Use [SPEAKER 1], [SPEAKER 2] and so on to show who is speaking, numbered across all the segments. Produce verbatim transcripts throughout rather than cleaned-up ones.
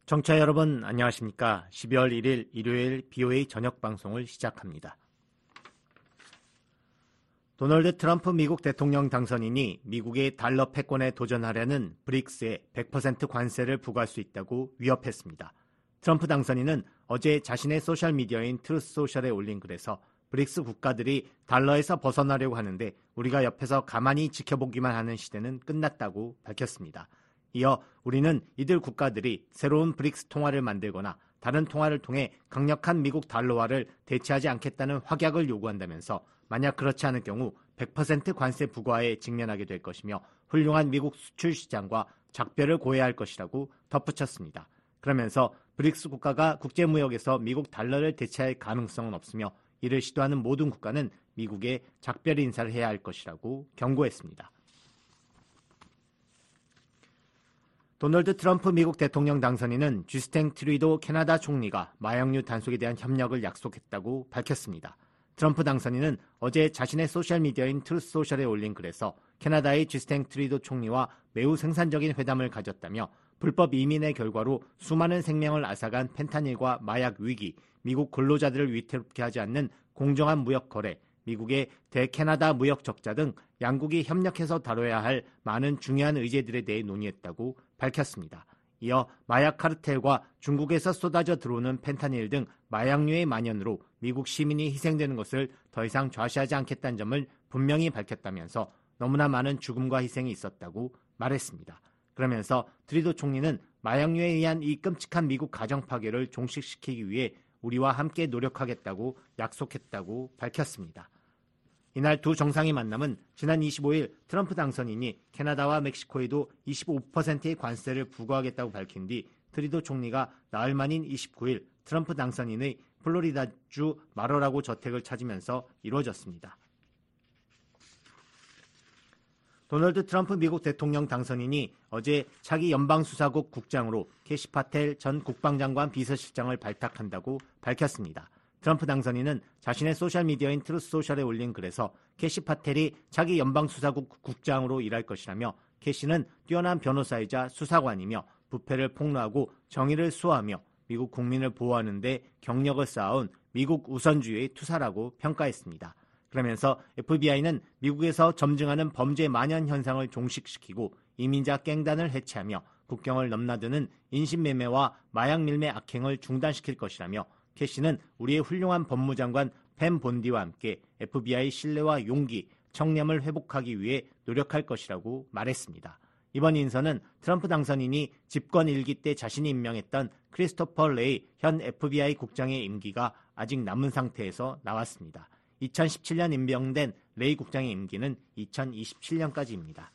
[SPEAKER 1] 청취자 여러분 안녕하십니까? 십이월 일일 일요일 비오에이 저녁 방송을 시작합니다. 도널드 트럼프 미국 대통령 당선인이 미국의 달러 패권에 도전하려는 브릭스에 백 퍼센트 관세를 부과할 수 있다고 위협했습니다. 트럼프 당선인은 어제 자신의 소셜미디어인 트루스 소셜에 올린 글에서 브릭스 국가들이 달러에서 벗어나려고 하는데 우리가 옆에서 가만히 지켜보기만 하는 시대는 끝났다고 밝혔습니다. 이어 우리는 이들 국가들이 새로운 브릭스 통화를 만들거나 다른 통화를 통해 강력한 미국 달러화를 대체하지 않겠다는 확약을 요구한다면서 만약 그렇지 않을 경우 백 퍼센트 관세 부과에 직면하게 될 것이며 훌륭한 미국 수출 시장과 작별을 고해야 할 것이라고 덧붙였습니다. 그러면서 브릭스 국가가 국제무역에서 미국 달러를 대체할 가능성은 없으며 이를 시도하는 모든 국가는 미국에 작별 인사를 해야 할 것이라고 경고했습니다. 도널드 트럼프 미국 대통령 당선인은 주스틴 트루도 캐나다 총리가 마약류 단속에 대한 협력을 약속했다고 밝혔습니다. 트럼프 당선인은 어제 자신의 소셜미디어인 트루스 소셜에 올린 글에서 캐나다의 주스틴 트루도 총리와 매우 생산적인 회담을 가졌다며 불법 이민의 결과로 수많은 생명을 앗아간 펜타닐과 마약 위기, 미국 근로자들을 위태롭게 하지 않는 공정한 무역 거래, 미국의 대캐나다 무역 적자 등 양국이 협력해서 다뤄야 할 많은 중요한 의제들에 대해 논의했다고 밝혔습니다. 이어 마약 카르텔과 중국에서 쏟아져 들어오는 펜타닐 등 마약류의 만연으로 미국 시민이 희생되는 것을 더 이상 좌시하지 않겠다는 점을 분명히 밝혔다면서 너무나 많은 죽음과 희생이 있었다고 말했습니다. 그러면서 트루도 총리는 마약류에 의한 이 끔찍한 미국 가정 파괴를 종식시키기 위해 우리와 함께 노력하겠다고 약속했다고 밝혔습니다. 이날 두 정상의 만남은 지난 이십오일 트럼프 당선인이 캐나다와 멕시코에도 이십오 퍼센트의 관세를 부과하겠다고 밝힌 뒤 트루도 총리가 나흘 만인 이십구일 트럼프 당선인의 플로리다주 마러라고 저택을 찾으면서 이루어졌습니다. 도널드 트럼프 미국 대통령 당선인이 어제 차기 연방수사국 국장으로 캐시 파텔 전 국방장관 비서실장을 발탁한다고 밝혔습니다. 트럼프 당선인은 자신의 소셜미디어인 트루스 소셜에 올린 글에서 캐시 파텔이 차기 연방수사국 국장으로 일할 것이라며 캐시는 뛰어난 변호사이자 수사관이며 부패를 폭로하고 정의를 수호하며 미국 국민을 보호하는 데 경력을 쌓아온 미국 우선주의의 투사라고 평가했습니다. 그러면서 에프비아이는 미국에서 점증하는 범죄 만연 현상을 종식시키고 이민자 갱단을 해체하며 국경을 넘나드는 인신매매와 마약 밀매 악행을 중단시킬 것이라며 캐시는 우리의 훌륭한 법무장관 펜 본디와 함께 에프비아이 신뢰와 용기, 청렴을 회복하기 위해 노력할 것이라고 말했습니다. 이번 인선은 트럼프 당선인이 집권 일기 때 자신이 임명했던 크리스토퍼 레이 현 에프비아이 국장의 임기가 아직 남은 상태에서 나왔습니다. 이천십칠년 임명된 레이 국장의 임기는 이천이십칠년까지입니다.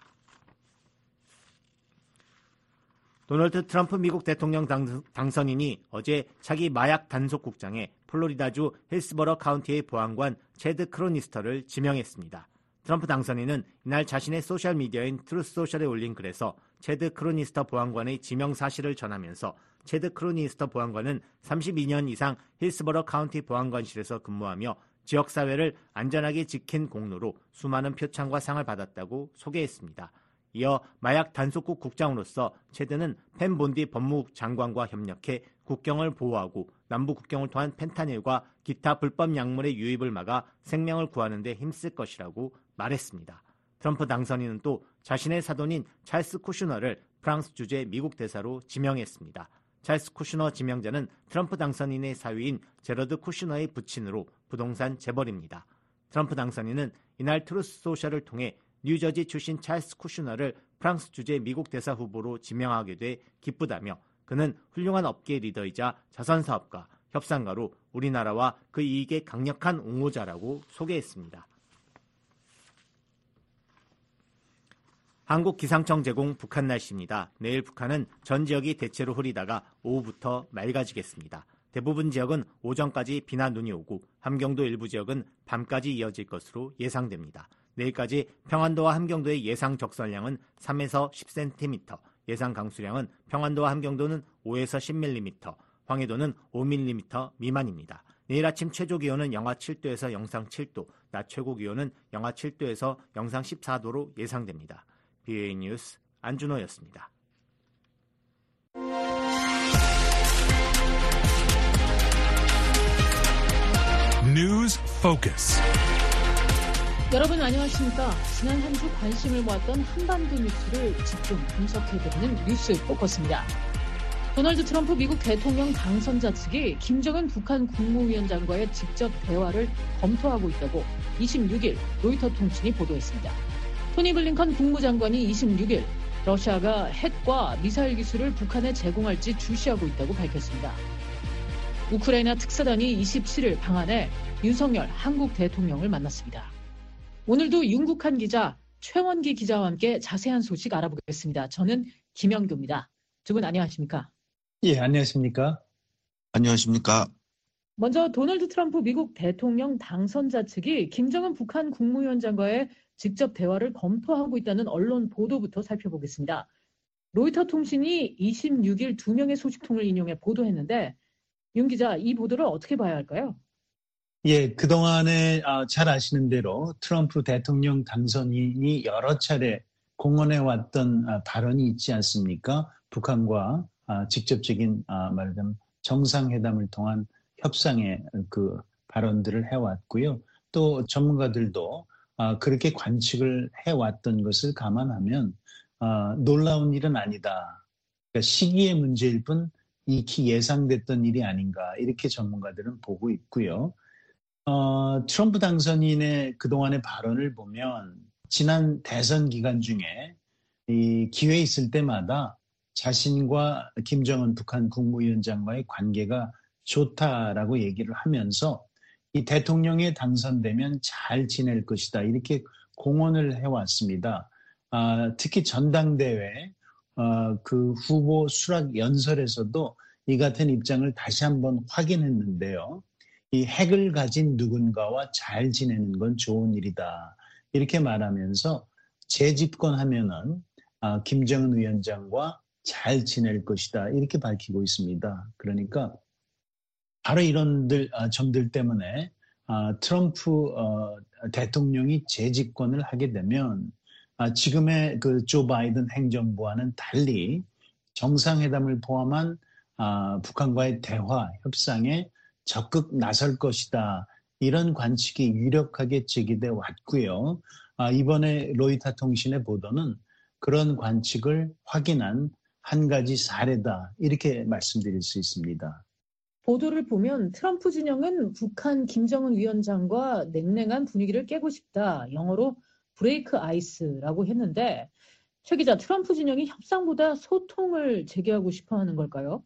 [SPEAKER 1] 도널드 트럼프 미국 대통령 당, 당선인이 어제 차기 마약 단속국장에 플로리다주 힐스버러 카운티의 보안관 체드 크로니스터를 지명했습니다. 트럼프 당선인은 이날 자신의 소셜미디어인 트루스 소셜에 올린 글에서 체드 크로니스터 보안관의 지명 사실을 전하면서 체드 크로니스터 보안관은 삼십이년 이상 힐스버러 카운티 보안관실에서 근무하며 지역사회를 안전하게 지킨 공로로 수많은 표창과 상을 받았다고 소개했습니다. 이어 마약 단속국 국장으로서 체드는 펜 본디 법무부 장관과 협력해 국경을 보호하고 남부 국경을 통한 펜타닐과 기타 불법 약물의 유입을 막아 생명을 구하는 데 힘쓸 것이라고 말했습니다. 트럼프 당선인은 또 자신의 사돈인 찰스 쿠슈너를 프랑스 주재 미국 대사로 지명했습니다. 찰스 쿠슈너 지명자는 트럼프 당선인의 사위인 제러드 쿠슈너의 부친으로 부동산 재벌입니다. 트럼프 당선인은 이날 트루스 소셜을 통해 뉴저지 출신 찰스 쿠슈너를 프랑스 주재 미국 대사 후보로 지명하게 돼 기쁘다며 그는 훌륭한 업계 리더이자 자선사업가, 협상가로 우리나라와 그 이익의 강력한 옹호자라고 소개했습니다. 한국 기상청 제공 북한 날씨입니다. 내일 북한은 전 지역이 대체로 흐리다가 오후부터 맑아지겠습니다. 대부분 지역은 오전까지 비나 눈이 오고 함경도 일부 지역은 밤까지 이어질 것으로 예상됩니다. 내일까지 평안도와 함경도의 예상 적설량은 삼에서 십 센티미터, 예상 강수량은 평안도와 함경도는 오에서 십 밀리미터, 황해도는 오 밀리미터 미만입니다. 내일 아침 최저 기온은 영하 칠 도에서 영상 칠 도, 낮 최고 기온은 영하 칠 도에서 영상 십사 도로 예상됩니다. 비오에이 뉴스 안준호였습니다.
[SPEAKER 2] News Focus.
[SPEAKER 3] 여러분 안녕하십니까? 지난 한 주 관심을 모았던 한반도 뉴스를 집중 분석해드리는 뉴스 포커스입니다. 도널드 트럼프 미국 대통령 당선자 측이 김정은 북한 국무위원장과의 직접 대화를 검토하고 있다고 이십육 일 로이터 통신이 보도했습니다. 토니 블링컨 국무장관이 이십육 일 러시아가 핵과 미사일 기술을 북한에 제공할지 주시하고 있다고 밝혔습니다. 우크라이나 특사단이 이십칠 일 방한해 윤석열 한국 대통령을 만났습니다. 오늘도 윤국한 기자, 최원기 기자와 함께 자세한 소식 알아보겠습니다. 저는 김영규입니다. 두 분 안녕하십니까?
[SPEAKER 4] 예, 안녕하십니까?
[SPEAKER 5] 안녕하십니까?
[SPEAKER 3] 먼저 도널드 트럼프 미국 대통령 당선자 측이 김정은 북한 국무위원장과의 직접 대화를 검토하고 있다는 언론 보도부터 살펴보겠습니다. 로이터 통신이 이십육 일 두 명의 소식통을 인용해 보도했는데 윤 기자, 이 보도를 어떻게 봐야 할까요?
[SPEAKER 4] 예, 그동안에 잘 아시는 대로 트럼프 대통령 당선인이 여러 차례 공언해왔던 발언이 있지 않습니까? 북한과 직접적인 말하자면 정상회담을 통한 협상의 그 발언들을 해왔고요. 또 전문가들도 그렇게 관측을 해왔던 것을 감안하면 놀라운 일은 아니다. 그러니까 시기의 문제일 뿐 익히 예상됐던 일이 아닌가 이렇게 전문가들은 보고 있고요. 어, 트럼프 당선인의 그동안의 발언을 보면 지난 대선 기간 중에 이 기회 있을 때마다 자신과 김정은 북한 국무위원장과의 관계가 좋다라고 얘기를 하면서 이 대통령에 당선되면 잘 지낼 것이다 이렇게 공언을 해왔습니다. 아, 특히 전당대회 어, 그 후보 수락 연설에서도 이 같은 입장을 다시 한번 확인했는데요. 이 핵을 가진 누군가와 잘 지내는 건 좋은 일이다. 이렇게 말하면서 재집권하면은 아, 김정은 위원장과 잘 지낼 것이다. 이렇게 밝히고 있습니다. 그러니까 바로 이런 아, 점들 때문에 아, 트럼프 어, 대통령이 재집권을 하게 되면 아, 지금의 그 조 바이든 행정부와는 달리 정상회담을 포함한 아, 북한과의 대화, 협상에 적극 나설 것이다. 이런 관측이 유력하게 제기돼 왔고요. 아, 이번에 로이터 통신의 보도는 그런 관측을 확인한 한 가지 사례다. 이렇게 말씀드릴 수 있습니다.
[SPEAKER 3] 보도를 보면 트럼프 진영은 북한 김정은 위원장과 냉랭한 분위기를 깨고 싶다. 영어로 브레이크 아이스라고 했는데 최 기자, 트럼프 진영이 협상보다 소통을 재개하고 싶어 하는 걸까요?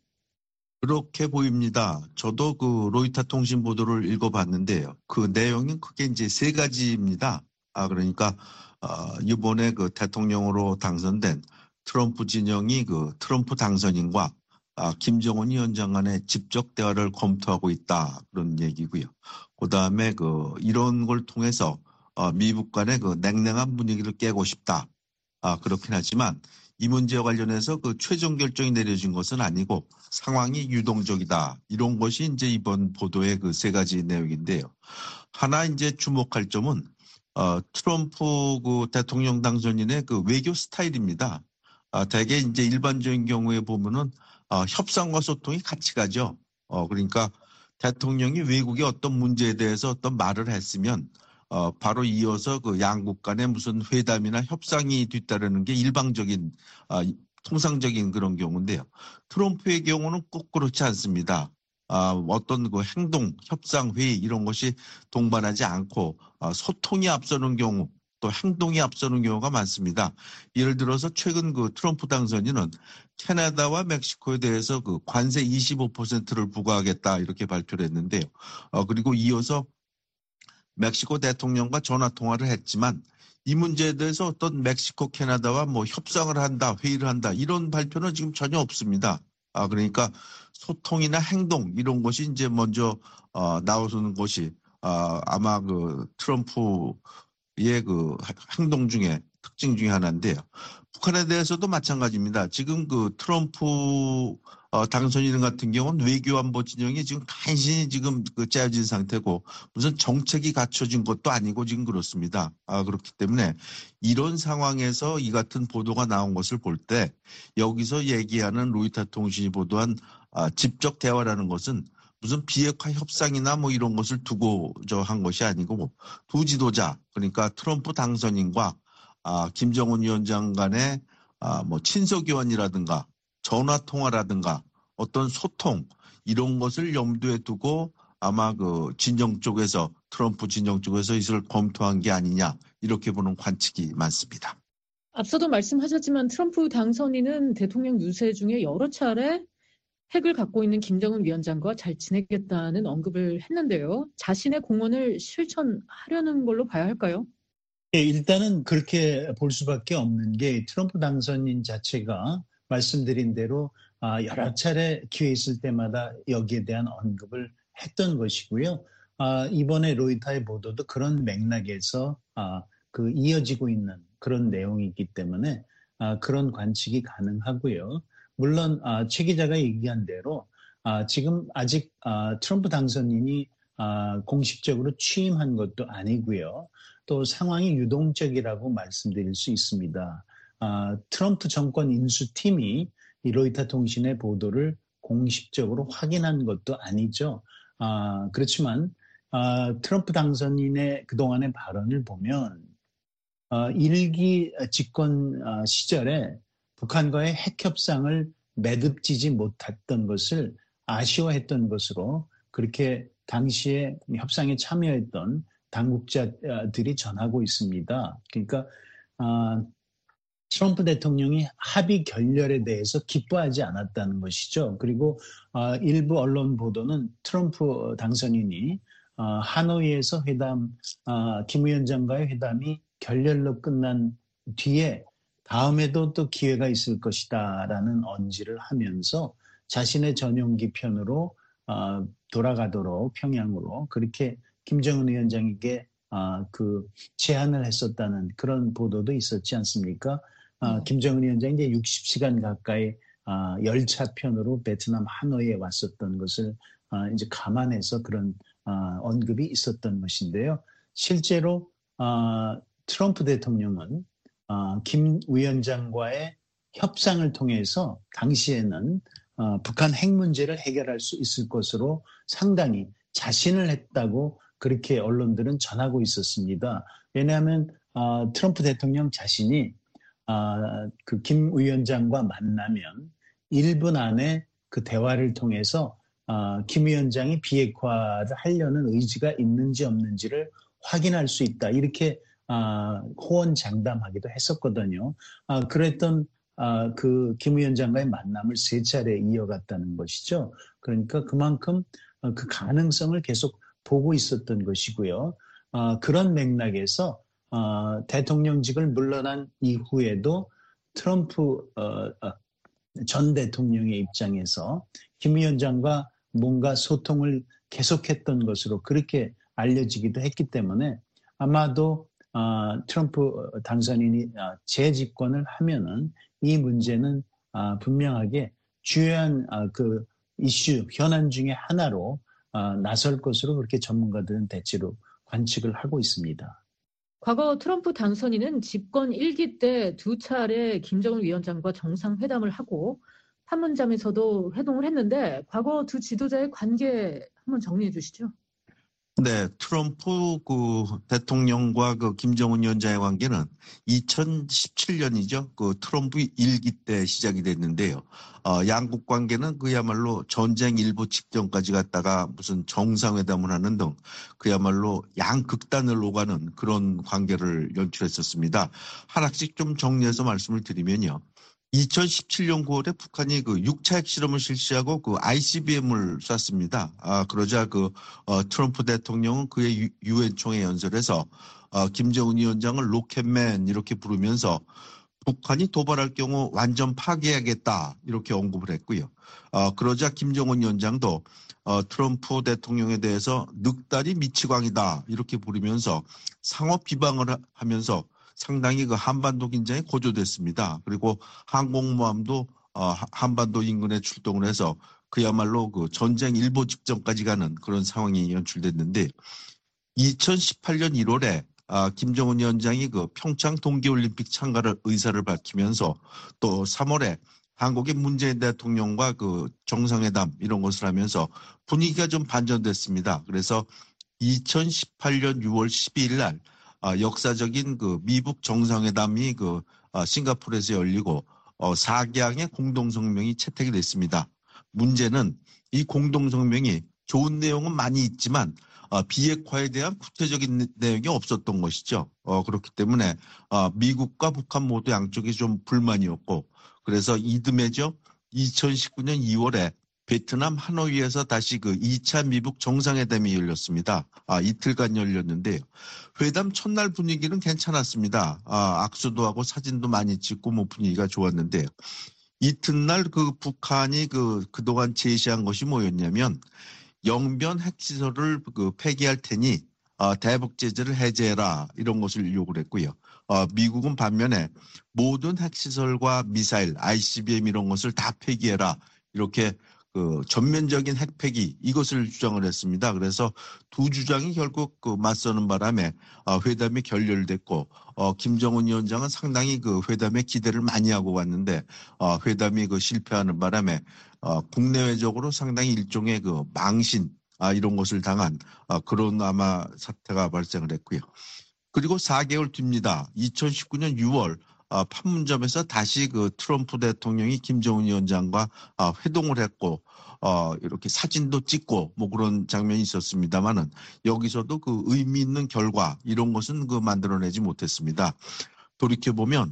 [SPEAKER 5] 그렇게 보입니다. 저도 그 로이터 통신 보도를 읽어봤는데요. 그 내용은 크게 이제 세 가지입니다. 아, 그러니까, 어, 이번에 그 대통령으로 당선된 트럼프 진영이 그 트럼프 당선인과 아, 김정은 위원장 간의 직접 대화를 검토하고 있다. 그런 얘기고요. 그 다음에 그 이런 걸 통해서 어, 미국 간의 그 냉랭한 분위기를 깨고 싶다. 아, 그렇긴 하지만 이 문제와 관련해서 그 최종 결정이 내려진 것은 아니고 상황이 유동적이다. 이런 것이 이제 이번 보도의 그 세 가지 내용인데요. 하나 이제 주목할 점은 어, 트럼프 그 대통령 당선인의 그 외교 스타일입니다. 아, 대개 이제 일반적인 경우에 보면은 어, 협상과 소통이 같이 가죠. 어, 그러니까 대통령이 외국의 어떤 문제에 대해서 어떤 말을 했으면 어, 바로 이어서 그 양국 간의 무슨 회담이나 협상이 뒤따르는 게 일방적인, 아, 통상적인 그런 경우인데요. 트럼프의 경우는 꼭 그렇지 않습니다. 아, 어떤 그 행동, 협상, 회의 이런 것이 동반하지 않고 아, 소통이 앞서는 경우, 또 행동이 앞서는 경우가 많습니다. 예를 들어서 최근 그 트럼프 당선인은 캐나다와 멕시코에 대해서 그 관세 이십오 퍼센트를 부과하겠다 이렇게 발표를 했는데요. 어, 그리고 이어서 멕시코 대통령과 전화 통화를 했지만 이 문제에 대해서 어떤 멕시코, 캐나다와 뭐 협상을 한다, 회의를 한다 이런 발표는 지금 전혀 없습니다. 아, 그러니까 소통이나 행동 이런 것이 이제 먼저 어, 나오는 것이 아, 아마 그 트럼프의 그 행동 중에 특징 중에 하나인데요. 북한에 대해서도 마찬가지입니다. 지금 그 트럼프 어, 당선인 같은 경우는 외교안보 진영이 지금 간신히 지금 그 짜여진 상태고 무슨 정책이 갖춰진 것도 아니고 지금 그렇습니다. 아, 그렇기 때문에 이런 상황에서 이 같은 보도가 나온 것을 볼 때 여기서 얘기하는 로이터 통신이 보도한 아, 직접 대화라는 것은 무슨 비핵화 협상이나 뭐 이런 것을 두고 저 한 것이 아니고 두 지도자 그러니까 트럼프 당선인과 아, 김정은 위원장 간의 아, 뭐 친서교환이라든가 전화 통화라든가 어떤 소통 이런 것을 염두에 두고 아마 그 진영 쪽에서 트럼프 진영 쪽에서 이것을 검토한 게 아니냐 이렇게 보는 관측이 많습니다.
[SPEAKER 3] 앞서도 말씀하셨지만 트럼프 당선인은 대통령 유세 중에 여러 차례 핵을 갖고 있는 김정은 위원장과 잘 지내겠다는 언급을 했는데요. 자신의 공언을 실천하려는 걸로 봐야 할까요?
[SPEAKER 4] 예, 일단은 그렇게 볼 수밖에 없는 게 트럼프 당선인 자체가 말씀드린 대로 여러 차례 기회 있을 때마다 여기에 대한 언급을 했던 것이고요. 이번에 로이터의 보도도 그런 맥락에서 그 이어지고 있는 그런 내용이기 때문에 그런 관측이 가능하고요. 물론 최 기자가 얘기한 대로 지금 아직 트럼프 당선인이 공식적으로 취임한 것도 아니고요. 또 상황이 유동적이라고 말씀드릴 수 있습니다. 트럼프 정권 인수팀이 이 로이터 통신의 보도를 공식적으로 확인한 것도 아니죠. 그렇지만 트럼프 당선인의 그동안의 발언을 보면 일기 집권 시절에 북한과의 핵 협상을 매듭지지 못했던 것을 아쉬워했던 것으로 그렇게 당시에 협상에 참여했던 당국자들이 전하고 있습니다. 그러니까 트럼프 대통령이 합의 결렬에 대해서 기뻐하지 않았다는 것이죠. 그리고 일부 언론 보도는 트럼프 당선인이 하노이에서 회담, 김 위원장과의 회담이 결렬로 끝난 뒤에 다음에도 또 기회가 있을 것이다라는 언지를 하면서 자신의 전용기 편으로 돌아가도록 평양으로 그렇게 김정은 위원장에게 그 제안을 했었다는 그런 보도도 있었지 않습니까? 음. 김정은 위원장이 이제 육십 시간 가까이 열차편으로 베트남 하노이에 왔었던 것을 이제 감안해서 그런 언급이 있었던 것인데요. 실제로 트럼프 대통령은 어, 김 위원장과의 협상을 통해서 당시에는 어, 북한 핵 문제를 해결할 수 있을 것으로 상당히 자신을 했다고 그렇게 언론들은 전하고 있었습니다. 왜냐하면 어, 트럼프 대통령 자신이 어, 그 김 위원장과 만나면 일 분 안에 그 대화를 통해서 어, 김 위원장이 비핵화를 하려는 의지가 있는지 없는지를 확인할 수 있다. 이렇게 아, 호언장담하기도 했었거든요. 아, 그랬던 아, 그 김 위원장과의 만남을 세 차례 이어갔다는 것이죠. 그러니까 그만큼 그 가능성을 계속 보고 있었던 것이고요. 아, 그런 맥락에서 아, 대통령직을 물러난 이후에도 트럼프 어, 어, 전 대통령의 입장에서 김 위원장과 뭔가 소통을 계속했던 것으로 그렇게 알려지기도 했기 때문에 아마도 어, 트럼프 당선인이 재집권을 하면은 이 문제는 어, 분명하게 주요한 어, 그 이슈, 현안 중에 하나로 어, 나설 것으로 그렇게 전문가들은 대체로 관측을 하고 있습니다.
[SPEAKER 3] 과거 트럼프 당선인은 집권 일 기 때 두 차례 김정은 위원장과 정상회담을 하고 판문점에서도 회동을 했는데 과거 두 지도자의 관계 한번 정리해 주시죠.
[SPEAKER 5] 네, 트럼프 그 대통령과 그 김정은 위원장의 관계는 이천십칠 년이죠. 그 트럼프 일 기 때 시작이 됐는데요. 어, 양국 관계는 그야말로 전쟁 일보 직전까지 갔다가 무슨 정상회담을 하는 등 그야말로 양극단을 오가는 그런 관계를 연출했었습니다. 하나씩 좀 정리해서 말씀을 드리면요. 이천십칠 년 구월에 북한이 그 육 차 핵실험을 실시하고 그 아이씨비엠을 쐈습니다. 아, 그러자 그, 어, 트럼프 대통령은 그의 유엔 총회 연설에서, 어, 김정은 위원장을 로켓맨 이렇게 부르면서 북한이 도발할 경우 완전 파괴하겠다 이렇게 언급을 했고요. 어, 그러자 김정은 위원장도, 어, 트럼프 대통령에 대해서 늑다리 미치광이다 이렇게 부르면서 상호 비방을 하면서 상당히 그 한반도 긴장이 고조됐습니다. 그리고 항공모함도 어, 한반도 인근에 출동을 해서 그야말로 그 전쟁 일보 직전까지 가는 그런 상황이 연출됐는데 이천십팔 년 일월에 아, 김정은 위원장이 그 평창 동계올림픽 참가를 의사를 밝히면서 또 삼월에 한국의 문재인 대통령과 그 정상회담 이런 것을 하면서 분위기가 좀 반전됐습니다. 그래서 이천십팔 년 유월 십이일 날 역사적인 그 미북 정상회담이 그 싱가포르에서 열리고 사 개항의 공동성명이 채택이 됐습니다. 문제는 이 공동성명이 좋은 내용은 많이 있지만 비핵화에 대한 구체적인 내용이 없었던 것이죠. 그렇기 때문에 미국과 북한 모두 양쪽이 좀 불만이었고 그래서 이듬해죠. 이천십구 년 이월에 베트남 하노이에서 다시 그 이 차 미북 정상회담이 열렸습니다. 아, 이틀간 열렸는데요. 회담 첫날 분위기는 괜찮았습니다. 아, 악수도 하고 사진도 많이 찍고 뭐 분위기가 좋았는데요. 이튿날 그 북한이 그 그동안 제시한 것이 뭐였냐면 영변 핵시설을 그 폐기할 테니 어, 대북 제재를 해제해라 이런 것을 요구를 했고요. 어, 미국은 반면에 모든 핵시설과 미사일, 아이씨비엠 이런 것을 다 폐기해라 이렇게 그 전면적인 핵 폐기 이것을 주장을 했습니다. 그래서 두 주장이 결국 그 맞서는 바람에 어, 회담이 결렬됐고 어, 김정은 위원장은 상당히 그 회담에 기대를 많이 하고 왔는데 어, 회담이 그 실패하는 바람에 어, 국내외적으로 상당히 일종의 그 망신 아, 이런 것을 당한 아, 그런 아마 사태가 발생을 했고요. 그리고 사 개월 뒤입니다. 이천십구 년 유월 아, 판문점에서 다시 그 트럼프 대통령이 김정은 위원장과 아, 회동을 했고 어, 이렇게 사진도 찍고 뭐 그런 장면이 있었습니다만은 여기서도 그 의미 있는 결과 이런 것은 그 만들어내지 못했습니다. 돌이켜 보면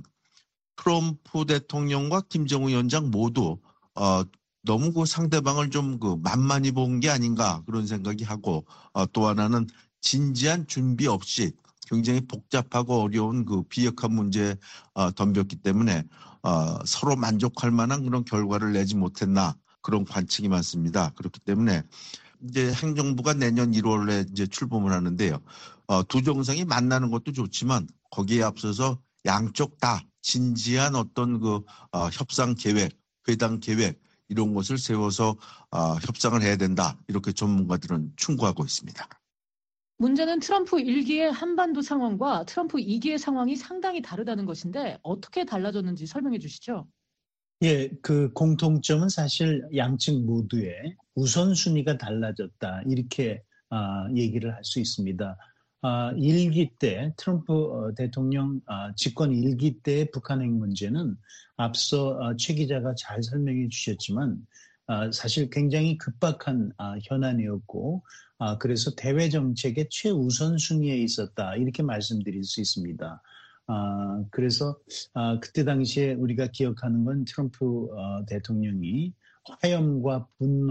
[SPEAKER 5] 트럼프 대통령과 김정은 위원장 모두 어, 너무 그 상대방을 좀 그 만만히 본 게 아닌가 그런 생각이 하고 어, 또 하나는 진지한 준비 없이 굉장히 복잡하고 어려운 그 비핵화 문제에 어, 덤볐기 때문에 어, 서로 만족할 만한 그런 결과를 내지 못했나 그런 관측이 많습니다. 그렇기 때문에 이제 행정부가 내년 일월에 이제 출범을 하는데요. 어, 두 정상이 만나는 것도 좋지만 거기에 앞서서 양쪽 다 진지한 어떤 그 어, 협상 계획, 회담 계획 이런 것을 세워서 어, 협상을 해야 된다. 이렇게 전문가들은 충고하고 있습니다.
[SPEAKER 3] 문제는 트럼프 일 기의 한반도 상황과 트럼프 이 기의 상황이 상당히 다르다는 것인데 어떻게 달라졌는지 설명해 주시죠.
[SPEAKER 4] 예, 그 공통점은 사실 양측 모두의 우선순위가 달라졌다. 이렇게 아, 얘기를 할 수 있습니다. 아, 일 기 때 트럼프 대통령 아, 집권 일 기 때의 북한 핵 문제는 앞서 아, 최 기자가 잘 설명해 주셨지만 아, 사실 굉장히 급박한 아, 현안이었고 아, 그래서 대외 정책의 최우선 순위에 있었다. 이렇게 말씀드릴 수 있습니다. 아, 그래서 아, 그때 당시에 우리가 기억하는 건 트럼프 어, 대통령이 화염과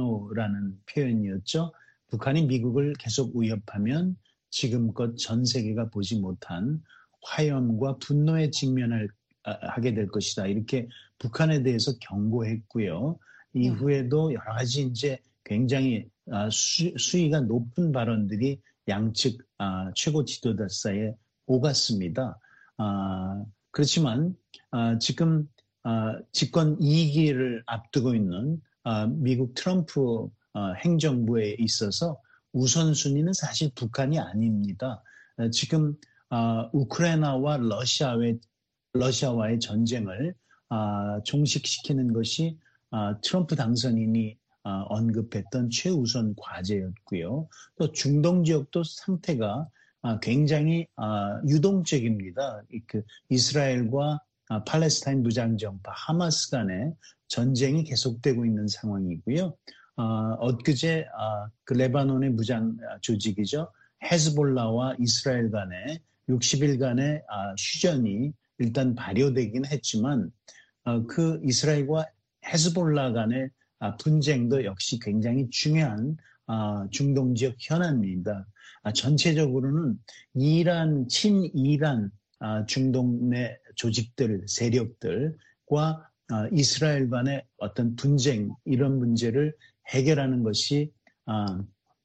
[SPEAKER 4] 분노라는 표현이었죠. 북한이 미국을 계속 위협하면 지금껏 전 세계가 보지 못한 화염과 분노에 직면을 하게 될 것이다. 이렇게 북한에 대해서 경고했고요. 이후에도 여러 가지 이제 굉장히 수, 수위가 높은 발언들이 양측 아, 최고 지도자 사이에 오갔습니다. 아, 그렇지만 아, 지금 아, 집권 이 기를 앞두고 있는 아, 미국 트럼프 아, 행정부에 있어서 우선순위는 사실 북한이 아닙니다. 아, 지금 아, 우크라이나와 러시아의, 러시아와의 전쟁을 아, 종식시키는 것이 아, 트럼프 당선인이 아, 언급했던 최우선 과제였고요. 또 중동 지역도 상태가 아, 굉장히 아, 유동적입니다. 그 이스라엘과 아, 팔레스타인 무장정파 하마스 간의 전쟁이 계속되고 있는 상황이고요. 아, 엊그제 아, 그 레바논의 무장 조직이죠. 헤즈볼라와 이스라엘 간의 육십 일간의 아, 휴전이 일단 발효되긴 했지만 아, 그 이스라엘과 헤즈볼라 간의 아, 분쟁도 역시 굉장히 중요한 아, 중동 지역 현안입니다. 아, 전체적으로는 이란, 친이란 아, 중동 내 조직들, 세력들과 아, 이스라엘 간의 어떤 분쟁 이런 문제를 해결하는 것이 아,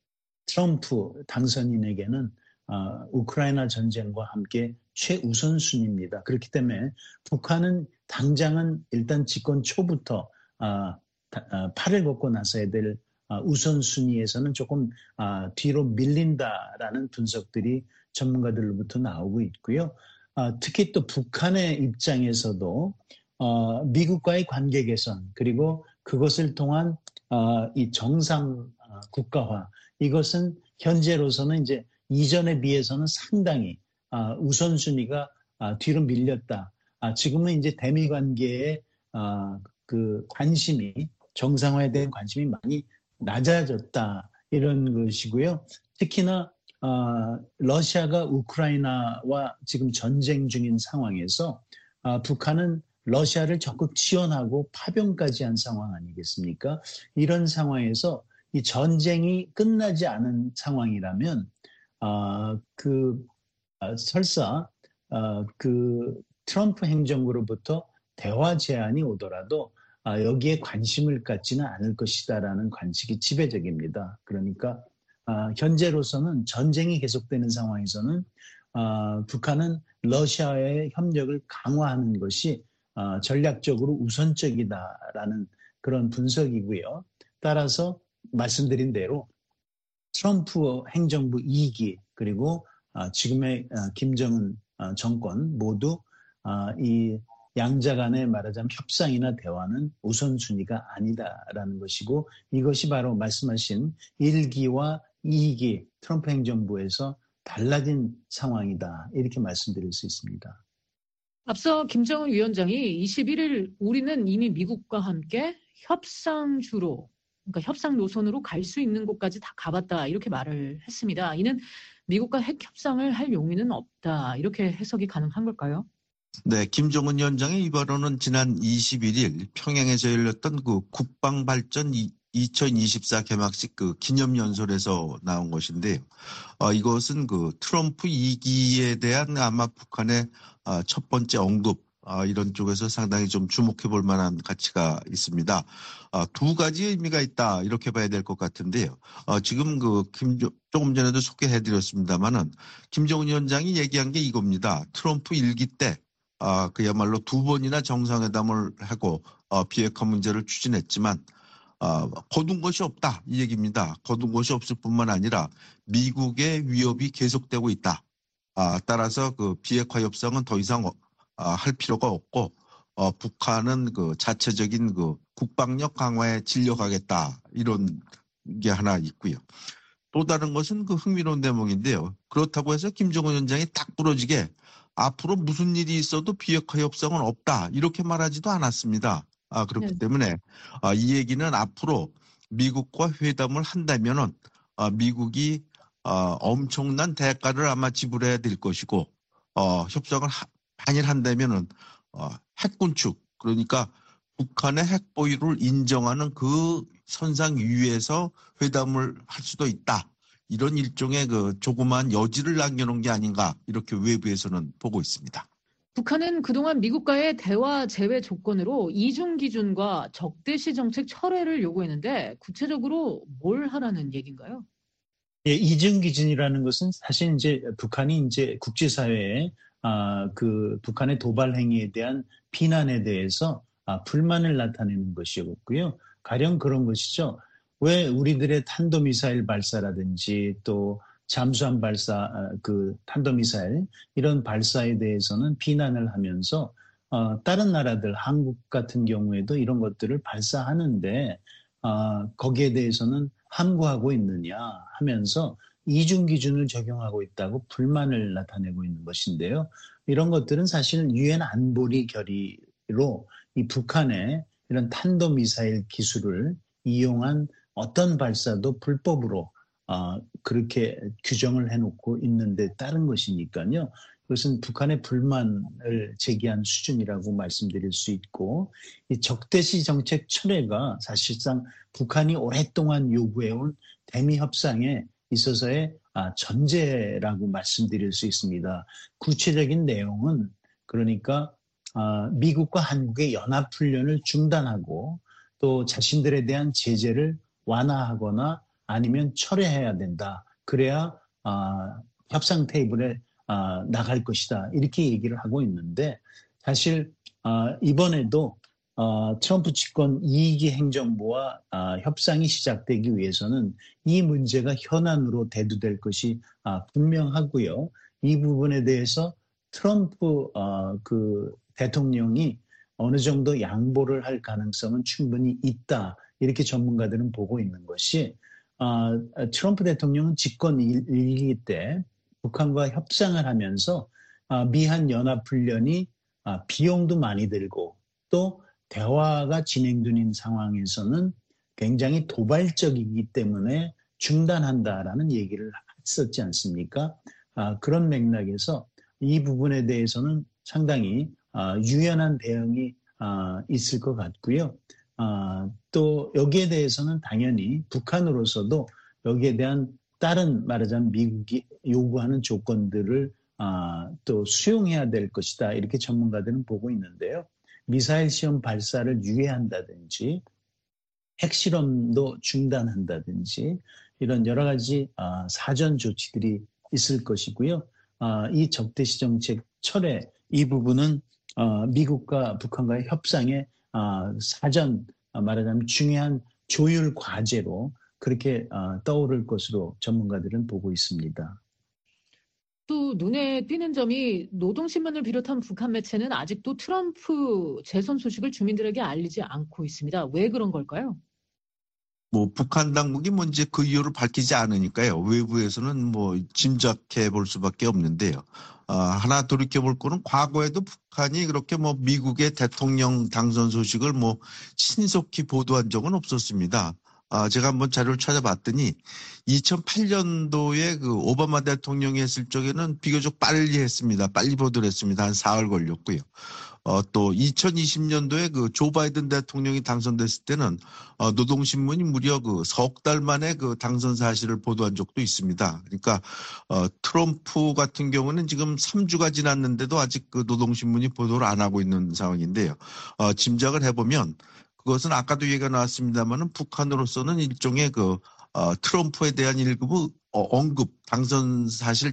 [SPEAKER 4] 트럼프 당선인에게는 아, 우크라이나 전쟁과 함께 최우선순위입니다. 그렇기 때문에 북한은 당장은 일단 집권 초부터 아, 아, 팔을 걷고 나서야 될 아, 우선순위에서는 조금 아, 뒤로 밀린다라는 분석들이 전문가들로부터 나오고 있고요. 아, 특히 또 북한의 입장에서도 어, 미국과의 관계 개선 그리고 그것을 통한 어, 이 정상 어, 국가화 이것은 현재로서는 이제 이전에 비해서는 상당히 어, 우선순위가 어, 뒤로 밀렸다. 아, 지금은 이제 대미 관계에 어, 그 관심이 정상화에 대한 관심이 많이 낮아졌다 이런 것이고요. 특히나 어, 러시아가 우크라이나와 지금 전쟁 중인 상황에서 어, 북한은 러시아를 적극 지원하고 파병까지 한 상황 아니겠습니까? 이런 상황에서 이 전쟁이 끝나지 않은 상황이라면 어, 그 어, 설사 어, 그 트럼프 행정부로부터 대화 제안이 오더라도 아, 여기에 관심을 갖지는 않을 것이다라는 관측이 지배적입니다. 그러니까 아, 현재로서는 전쟁이 계속되는 상황에서는 아, 북한은 러시아의 협력을 강화하는 것이 아, 전략적으로 우선적이다라는 그런 분석이고요. 따라서 말씀드린 대로 트럼프 행정부 이 기 그리고 아, 지금의 아, 김정은 아, 정권 모두 아, 이 양자 간의 말하자면 협상이나 대화는 우선순위가 아니다라는 것이고 이것이 바로 말씀하신 일 기와 이 기 트럼프 행정부에서 달라진 상황이다. 이렇게 말씀드릴 수 있습니다.
[SPEAKER 3] 앞서 김정은 위원장이 이십일 일 우리는 이미 미국과 함께 협상주로 그러니까 협상 노선으로 갈 수 있는 곳까지 다 가봤다 이렇게 말을 했습니다. 이는 미국과 핵 협상을 할 용의는 없다 이렇게 해석이 가능한 걸까요?
[SPEAKER 5] 네, 김정은 위원장의 이 발언은 지난 이십일 일 평양에서 열렸던 그 국방발전 이천이십사 개막식 그 기념연설에서 나온 것인데요. 어, 이것은 그 트럼프 이 기에 대한 아마 북한의 어, 첫 번째 언급 어, 이런 쪽에서 상당히 좀 주목해 볼 만한 가치가 있습니다. 어, 두 가지 의미가 있다 이렇게 봐야 될 것 같은데요. 어, 지금 그 김, 조금 전에도 소개해 드렸습니다만은 김정은 위원장이 얘기한 게 이겁니다. 트럼프 일 기 때 어, 그야말로 두 번이나 정상회담을 하고 어, 비핵화 문제를 추진했지만 어, 거둔 것이 없다 이 얘기입니다. 거둔 것이 없을 뿐만 아니라 미국의 위협이 계속되고 있다. 아, 따라서 그 비핵화 협상은 더 이상 어, 아, 할 필요가 없고 어, 북한은 그 자체적인 그 국방력 강화에 진력하겠다 이런 게 하나 있고요. 또 다른 것은 그 흥미로운 대목인데요. 그렇다고 해서 김정은 위원장이 딱 부러지게 앞으로 무슨 일이 있어도 비핵화 협상은 없다 이렇게 말하지도 않았습니다. 아, 그렇기 네. 때문에 아, 이 얘기는 앞으로 미국과 회담을 한다면은 아, 미국이 아, 엄청난 대가를 아마 지불해야 될 것이고 어, 협상을 하, 반일한다면은 어, 핵군축 그러니까 북한의 핵 보유를 인정하는 그 선상 위에서 회담을 할 수도 있다. 이런 일종의 그 조그만 여지를 남겨놓은 게 아닌가 이렇게 외부에서는 보고 있습니다.
[SPEAKER 3] 북한은 그동안 미국과의 대화 제외 조건으로 이중 기준과 적대시 정책 철회를 요구했는데 구체적으로 뭘 하라는 얘기인가요?
[SPEAKER 4] 예, 이중 기준이라는 것은 사실 이제 북한이 이제 국제사회에 아, 그 북한의 도발 행위에 대한 비난에 대해서 아, 불만을 나타내는 것이었고요. 가령 그런 것이죠. 왜 우리들의 탄도미사일 발사라든지 또 잠수함 발사, 그 탄도미사일 이런 발사에 대해서는 비난을 하면서 어, 다른 나라들 한국 같은 경우에도 이런 것들을 발사하는데 어, 거기에 대해서는 함구하고 있느냐 하면서 이중 기준을 적용하고 있다고 불만을 나타내고 있는 것인데요. 이런 것들은 사실 유엔 안보리 결의로 이 북한의 이런 탄도미사일 기술을 이용한 어떤 발사도 불법으로 어, 그렇게 규정을 해놓고 있는데 따른 것이니까요. 그것은 북한의 불만을 제기한 수준이라고 말씀드릴 수 있고 이 적대시 정책 철회가 사실상 북한이 오랫동안 요구해온 대미 협상에 있어서의 아, 전제라고 말씀드릴 수 있습니다. 구체적인 내용은 그러니까 아, 미국과 한국의 연합훈련을 중단하고 또 자신들에 대한 제재를 완화하거나 아니면 철회해야 된다. 그래야 아, 협상 테이블에 아, 나갈 것이다. 이렇게 얘기를 하고 있는데 사실 아, 이번에도 어, 트럼프 집권 이 기 행정부와 아, 협상이 시작되기 위해서는 이 문제가 현안으로 대두될 것이 아, 분명하고요. 이 부분에 대해서 트럼프 어, 그 대통령이 어느 정도 양보를 할 가능성은 충분히 있다. 이렇게 전문가들은 보고 있는 것이 어, 트럼프 대통령은 집권 일기 때 북한과 협상을 하면서 어, 미한 연합훈련이 어, 비용도 많이 들고 또 대화가 진행되는 상황에서는 굉장히 도발적이기 때문에 중단한다라는 얘기를 했었지 않습니까? 아, 그런 맥락에서 이 부분에 대해서는 상당히 아, 유연한 대응이 아, 있을 것 같고요. 아, 또 여기에 대해서는 당연히 북한으로서도 여기에 대한 다른 말하자면 미국이 요구하는 조건들을 아, 또 수용해야 될 것이다. 이렇게 전문가들은 보고 있는데요. 미사일 시험 발사를 유예한다든지 핵실험도 중단한다든지 이런 여러 가지 아, 사전 조치들이 있을 것이고요. 아, 이 적대시 정책 철회 이 부분은 어, 미국과 북한과의 협상의 아, 사전 아, 말하자면 중요한 조율 과제로 그렇게 아, 떠오를 것으로 전문가들은 보고 있습니다.
[SPEAKER 3] 또 눈에 띄는 점이 노동신문을 비롯한 북한 매체는 아직도 트럼프 재선 소식을 주민들에게 알리지 않고 있습니다. 왜 그런 걸까요?
[SPEAKER 5] 뭐 북한 당국이 뭔지 그 이유를 밝히지 않으니까요. 외부에서는 뭐 짐작해 볼 수밖에 없는데요. 어, 하나 돌이켜 볼 거는 과거에도 북한이 그렇게 뭐 미국의 대통령 당선 소식을 뭐 신속히 보도한 적은 없었습니다. 아, 제가 한번 자료를 찾아봤더니 이천팔 년도에 그 오바마 대통령이 했을 적에는 비교적 빨리 했습니다. 빨리 보도를 했습니다. 한 사흘 걸렸고요. 어, 또 이천이십 년도에 그 조 바이든 대통령이 당선됐을 때는 어, 노동신문이 무려 그 석 달 만에 그 당선 사실을 보도한 적도 있습니다. 그러니까 어, 트럼프 같은 경우는 지금 삼 주가 지났는데도 아직 그 노동신문이 보도를 안 하고 있는 상황인데요. 어, 짐작을 해보면 그것은 아까도 얘기가 나왔습니다만은 북한으로서는 일종의 그 어, 트럼프에 대한 일부 어, 언급 당선 사실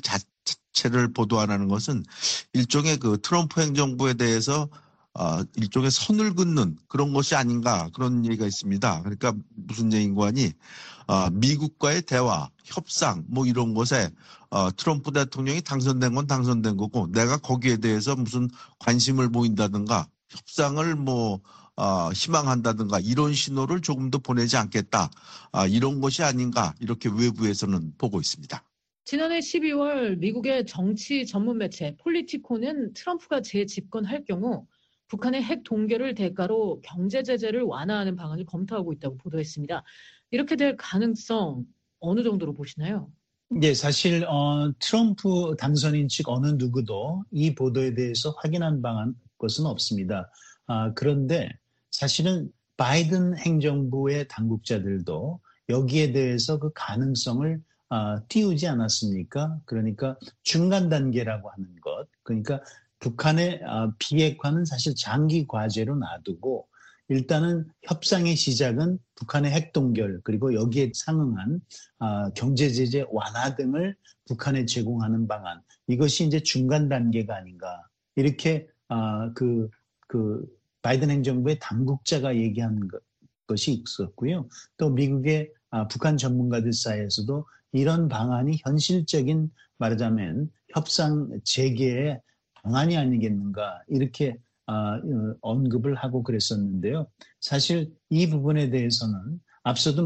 [SPEAKER 5] 자체를 보도 안 하는 것은 일종의 그 트럼프 행정부에 대해서 어, 일종의 선을 긋는 그런 것이 아닌가 그런 얘기가 있습니다. 그러니까 무슨 얘기인가 하니 어, 미국과의 대화, 협상 뭐 이런 것에 어, 트럼프 대통령이 당선된 건 당선된 거고 내가 거기에 대해서 무슨 관심을 보인다든가 협상을 뭐 어, 희망한다든가 이런 신호를 조금 더 보내지 않겠다. 아, 이런 것이 아닌가 이렇게 외부에서는 보고 있습니다.
[SPEAKER 3] 지난해 십이월 미국의 정치 전문 매체 폴리티코는 트럼프가 재집권할 경우 북한의 핵 동결을 대가로 경제 제재를 완화하는 방안을 검토하고 있다고 보도했습니다. 이렇게 될 가능성 어느 정도로 보시나요?
[SPEAKER 4] 네, 사실 어, 트럼프 당선인 측 어느 누구도 이 보도에 대해서 확인한 바한 것은 없습니다. 아, 그런데 사실은 바이든 행정부의 당국자들도 여기에 대해서 그 가능성을 아, 띄우지 않았습니까? 그러니까 중간 단계라고 하는 것, 그러니까 북한의 아, 비핵화는 사실 장기 과제로 놔두고 일단은 협상의 시작은 북한의 핵동결 그리고 여기에 상응한 아, 경제 제재 완화 등을 북한에 제공하는 방안 이것이 이제 중간 단계가 아닌가 이렇게 아, 그, 그 바이든 행정부의 당국자가 얘기한 것, 것이 있었고요. 또 미국의 아, 북한 전문가들 사이에서도 이런 방안이 현실적인 말하자면 협상 재개의 방안이 아니겠는가 이렇게 아, 언급을 하고 그랬었는데요. 사실 이 부분에 대해서는 앞서도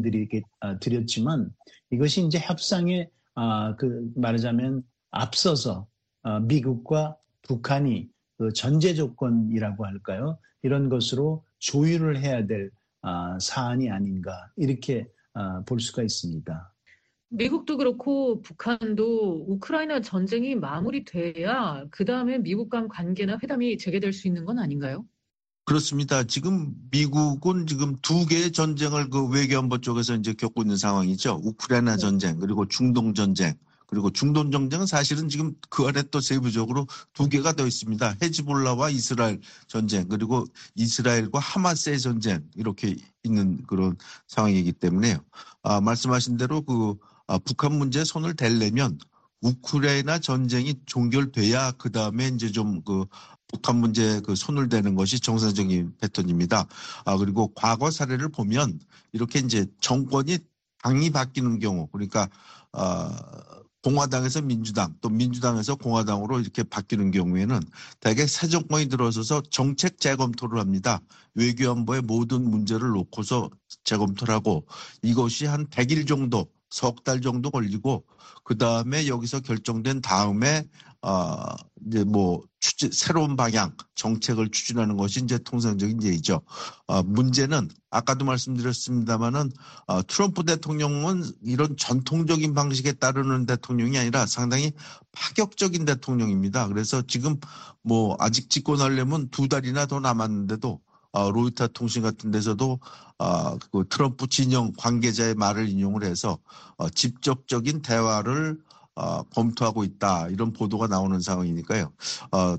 [SPEAKER 4] 말씀드렸지만 이것이 이제 협상에 아, 그 말하자면 앞서서 아, 미국과 북한이 그 전제 조건이라고 할까요? 이런 것으로 조율을 해야 될 아, 사안이 아닌가 이렇게 아, 볼 수가 있습니다.
[SPEAKER 3] 미국도 그렇고 북한도 우크라이나 전쟁이 마무리돼야 그다음에 미국 간 관계나 회담이 재개될 수 있는 건 아닌가요?
[SPEAKER 5] 그렇습니다. 지금 미국은 지금 두 개의 전쟁을 그 외교안보 쪽에서 이제 겪고 있는 상황이죠. 우크라이나 전쟁 그리고 중동 전쟁. 그리고 중동 전쟁은 사실은 지금 그 안에 또 세부적으로 두 개가 더 있습니다. 헤즈볼라와 이스라엘 전쟁 그리고 이스라엘과 하마스의 전쟁 이렇게 있는 그런 상황이기 때문에요. 아, 말씀하신 대로 그 아, 북한 문제에 손을 대려면 우크라이나 전쟁이 종결돼야 그 다음에 이제 좀 그 북한 문제에 그 손을 대는 것이 정상적인 패턴입니다. 아, 그리고 과거 사례를 보면 이렇게 이제 정권이 당이 바뀌는 경우 그러니까 아, 공화당에서 민주당 또 민주당에서 공화당으로 이렇게 바뀌는 경우에는 대개 새 정권이 들어서서 정책 재검토를 합니다. 외교안보의 모든 문제를 놓고서 재검토를 하고 이것이 한 백 일 정도 석 달 정도 걸리고 그 다음에 여기서 결정된 다음에 어, 이제 뭐 추진, 새로운 방향 정책을 추진하는 것이 이제 통상적인 예의죠. 어, 문제는 아까도 말씀드렸습니다만은 어, 트럼프 대통령은 이런 전통적인 방식에 따르는 대통령이 아니라 상당히 파격적인 대통령입니다. 그래서 지금 뭐 아직 집권하려면 두 달이나 더 남았는데도 어, 로이터 통신 같은 데서도 어, 그 트럼프 진영 관계자의 말을 인용을 해서 어, 직접적인 대화를 어, 검토하고 있다 이런 보도가 나오는 상황이니까요. 어,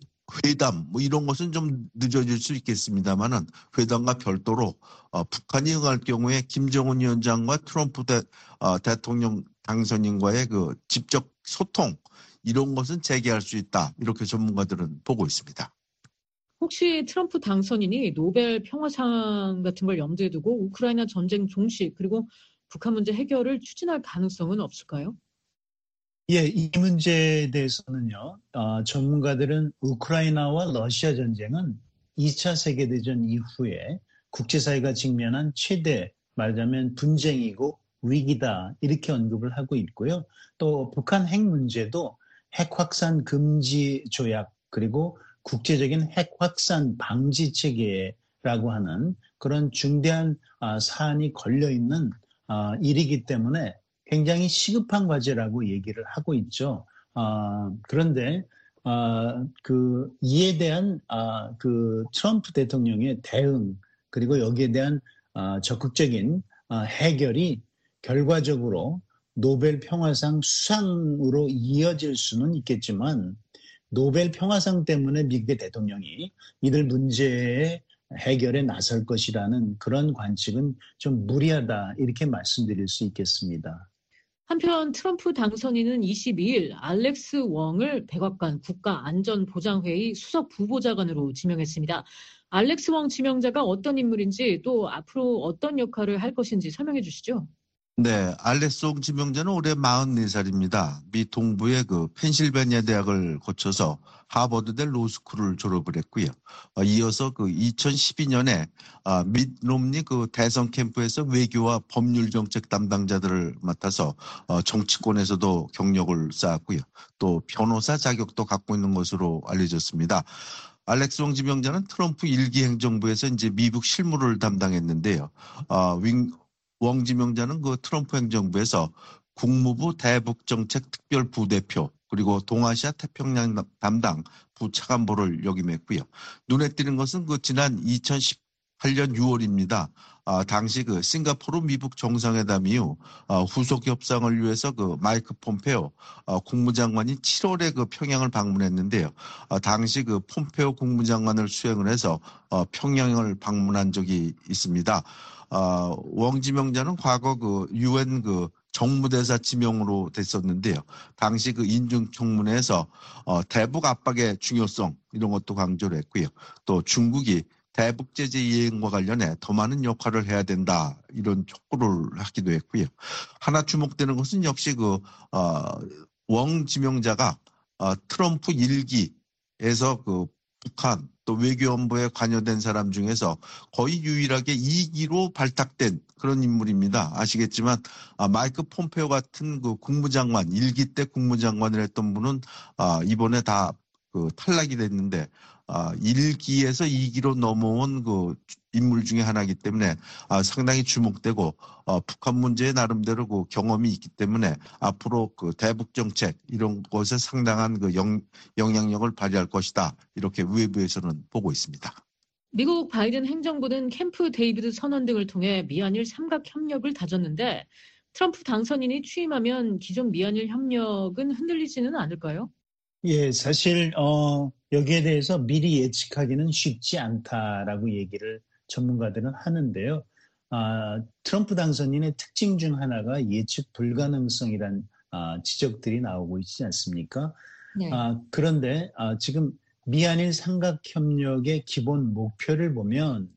[SPEAKER 5] 회담 뭐 이런 것은 좀 늦어질 수 있겠습니다만은 회담과 별도로 어, 북한이 응할 경우에 김정은 위원장과 트럼프 대, 어, 대통령 당선인과의 그 직접 소통 이런 것은 재개할 수 있다 이렇게 전문가들은 보고 있습니다.
[SPEAKER 3] 혹시 트럼프 당선인이 노벨 평화상 같은 걸 염두에 두고 우크라이나 전쟁 종식 그리고 북한 문제 해결을 추진할 가능성은 없을까요?
[SPEAKER 4] 예, 이 문제에 대해서는요, 어, 전문가들은 우크라이나와 러시아 전쟁은 이 차 세계대전 이후에 국제사회가 직면한 최대, 말하자면 분쟁이고 위기다, 이렇게 언급을 하고 있고요. 또 북한 핵 문제도 핵 확산 금지 조약, 그리고 국제적인 핵 확산 방지 체계라고 하는 그런 중대한 어, 사안이 걸려있는 어, 일이기 때문에 굉장히 시급한 과제라고 얘기를 하고 있죠. 어, 그런데 어, 그 이에 대한 어, 그 트럼프 대통령의 대응 그리고 여기에 대한 어, 적극적인 어, 해결이 결과적으로 노벨 평화상 수상으로 이어질 수는 있겠지만 노벨 평화상 때문에 미국의 대통령이 이들 문제의 해결에 나설 것이라는 그런 관측은 좀 무리하다 이렇게 말씀드릴 수 있겠습니다.
[SPEAKER 3] 한편 트럼프 당선인은 이십이 일 알렉스 웡을 백악관 국가안전보장회의 수석 부보좌관으로 지명했습니다. 알렉스 웡 지명자가 어떤 인물인지 또 앞으로 어떤 역할을 할 것인지 설명해 주시죠.
[SPEAKER 5] 네, 알렉스 웡 지명자는 올해 마흔네 살입니다. 미 동부의 그 펜실베니아 대학을 거쳐서 하버드대 로스쿨을 졸업을 했고요. 어, 이어서 그 이천십이 년에 아, 밋 롬니 그 대선 캠프에서 외교와 법률 정책 담당자들을 맡아서 어, 정치권에서도 경력을 쌓았고요. 또 변호사 자격도 갖고 있는 것으로 알려졌습니다. 알렉스 웡 지명자는 트럼프 일기 행정부에서 이제 미국 실무를 담당했는데요. 어, 윙 웡 지명자는 그 트럼프 행정부에서 국무부 대북정책 특별부대표 그리고 동아시아 태평양 담당 부차관보를 역임했고요. 눈에 띄는 것은 그 지난 이천십팔 년 유월입니다. 아, 당시 그 싱가포르 미국 정상회담 이후 아, 후속 협상을 위해서 그 마이크 폼페오 아, 국무장관이 칠월에 그 평양을 방문했는데요. 아, 당시 그 폼페오 국무장관을 수행을 해서 어, 평양을 방문한 적이 있습니다. 어, 웡 지명자는 과거 그 유엔 그 정무대사 지명으로 됐었는데요. 당시 그 인중청문회에서 어, 대북 압박의 중요성 이런 것도 강조를 했고요. 또 중국이 대북 제재 이행과 관련해 더 많은 역할을 해야 된다 이런 촉구를 하기도 했고요. 하나 주목되는 것은 역시 그 어, 웡 지명자가 어, 트럼프 일기에서 그 북한 또 외교안보에 관여된 사람 중에서 거의 유일하게 이 기로 발탁된 그런 인물입니다. 아시겠지만 아, 마이크 폼페오 같은 그 국무장관 일기 때 국무장관을 했던 분은 아, 이번에 다 그 탈락이 됐는데 아, 일기에서 이 기로 넘어온 그 인물 중에 하나이기 때문에 아, 상당히 주목되고 어, 북한 문제에 나름대로 그 경험이 있기 때문에 앞으로 그 대북 정책 이런 것에 상당한 그 영, 영향력을 발휘할 것이다. 이렇게 외부에서는 보고 있습니다.
[SPEAKER 3] 미국 바이든 행정부는 캠프 데이비드 선언 등을 통해 미한일 삼각 협력을 다졌는데 트럼프 당선인이 취임하면 기존 미한일 협력은 흔들리지는 않을까요?
[SPEAKER 4] 예, 사실 어, 여기에 대해서 미리 예측하기는 쉽지 않다라고 얘기를 전문가들은 하는데요. 아, 트럼프 당선인의 특징 중 하나가 예측 불가능성이란 아, 지적들이 나오고 있지 않습니까?
[SPEAKER 3] 네.
[SPEAKER 4] 아, 그런데 아, 지금 미한일 삼각협력의 기본 목표를 보면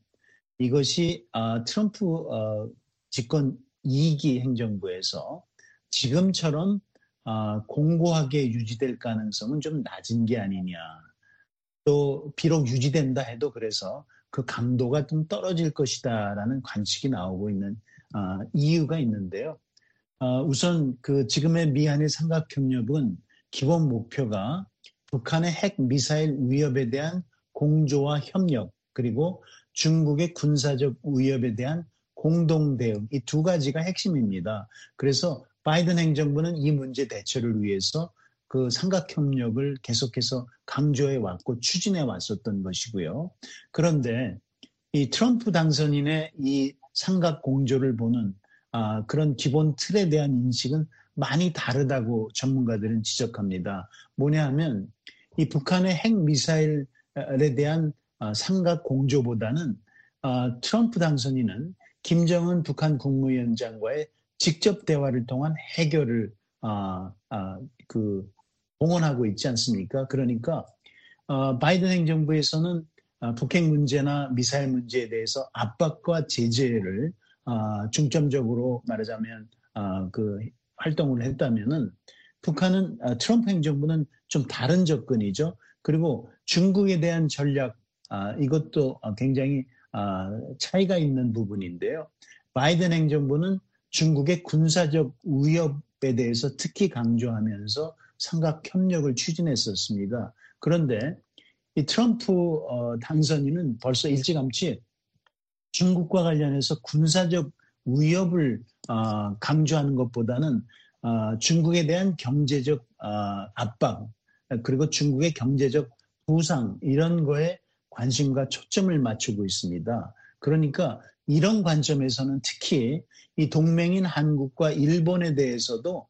[SPEAKER 4] 이것이 아, 트럼프 어, 집권 이 기 행정부에서 지금처럼 어, 공고하게 유지될 가능성은 좀 낮은 게 아니냐. 또 비록 유지된다 해도 그래서 그 강도가 좀 떨어질 것이다라는 관측이 나오고 있는 어, 이유가 있는데요. 어, 우선 그 지금의 미한의 삼각협력은 기본 목표가 북한의 핵 미사일 위협에 대한 공조와 협력, 그리고 중국의 군사적 위협에 대한 공동 대응, 이 두 가지가 핵심입니다. 그래서 바이든 행정부는 이 문제 대처를 위해서 그 삼각협력을 계속해서 강조해 왔고 추진해 왔었던 것이고요. 그런데 이 트럼프 당선인의 이 삼각 공조를 보는 아, 그런 기본 틀에 대한 인식은 많이 다르다고 전문가들은 지적합니다. 뭐냐 하면 이 북한의 핵미사일에 대한 삼각 공조보다는 트럼프 당선인은 김정은 북한 국무위원장과의 직접 대화를 통한 해결을 그 봉헌하고 있지 않습니까? 그러니까 바이든 행정부에서는 북핵 문제나 미사일 문제에 대해서 압박과 제재를 중점적으로 말하자면 그 활동을 했다면은 북한은 트럼프 행정부는 좀 다른 접근이죠. 그리고 중국에 대한 전략 이것도 굉장히 차이가 있는 부분인데요. 바이든 행정부는 중국의 군사적 위협에 대해서 특히 강조하면서 삼각협력을 추진했었습니다. 그런데 이 트럼프 당선인은 벌써 일찌감치 중국과 관련해서 군사적 위협을 강조하는 것보다는 중국에 대한 경제적 압박 그리고 중국의 경제적 부상 이런 거에 관심과 초점을 맞추고 있습니다. 그러니까 이런 관점에서는 특히 이 동맹인 한국과 일본에 대해서도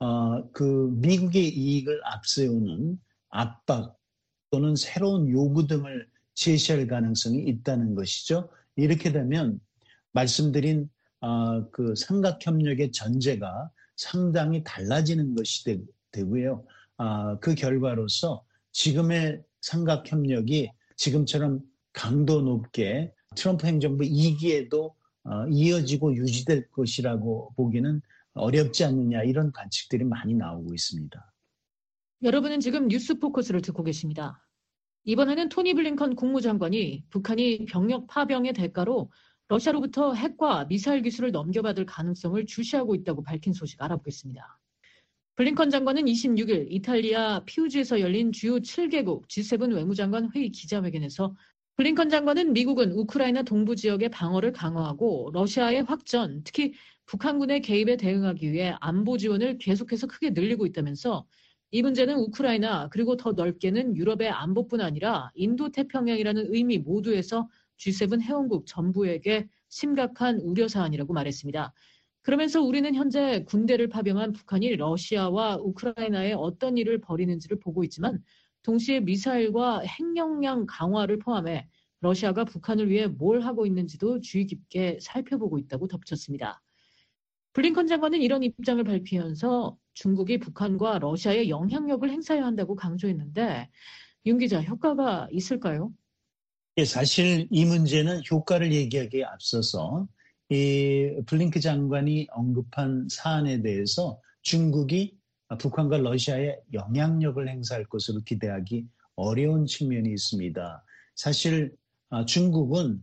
[SPEAKER 4] 그 미국의 이익을 앞세우는 압박 또는 새로운 요구 등을 제시할 가능성이 있다는 것이죠. 이렇게 되면 말씀드린 어, 그 삼각협력의 전제가 상당히 달라지는 것이 되, 되고요. 어, 그 결과로서 지금의 삼각협력이 지금처럼 강도 높게 트럼프 행정부 이 기에도 어, 이어지고 유지될 것이라고 보기는 어렵지 않느냐 이런 관측들이 많이 나오고 있습니다.
[SPEAKER 3] 여러분은 지금 뉴스 포커스를 듣고 계십니다. 이번에는 토니 블링컨 국무장관이 북한이 병력 파병의 대가로 러시아로부터 핵과 미사일 기술을 넘겨받을 가능성을 주시하고 있다고 밝힌 소식 알아보겠습니다. 블링컨 장관은 이십육 일 이탈리아 피우지에서 열린 주요 칠 개국 지 세븐 외무장관 회의 기자회견에서 블링컨 장관은 미국은 우크라이나 동부 지역의 방어를 강화하고 러시아의 확전, 특히 북한군의 개입에 대응하기 위해 안보 지원을 계속해서 크게 늘리고 있다면서 이 문제는 우크라이나 그리고 더 넓게는 유럽의 안보뿐 아니라 인도태평양이라는 의미 모두에서 지 세븐 회원국 전부에게 심각한 우려사안이라고 말했습니다. 그러면서 우리는 현재 군대를 파병한 북한이 러시아와 우크라이나에 어떤 일을 벌이는지를 보고 있지만 동시에 미사일과 핵역량 강화를 포함해 러시아가 북한을 위해 뭘 하고 있는지도 주의 깊게 살펴보고 있다고 덧붙였습니다. 블링컨 장관은 이런 입장을 발표하면서 중국이 북한과 러시아의 영향력을 행사해야 한다고 강조했는데 윤 기자, 효과가 있을까요?
[SPEAKER 4] 예, 사실 이 문제는 효과를 얘기하기에 앞서서 이 블링컨 장관이 언급한 사안에 대해서 중국이 북한과 러시아에 영향력을 행사할 것으로 기대하기 어려운 측면이 있습니다. 사실 중국은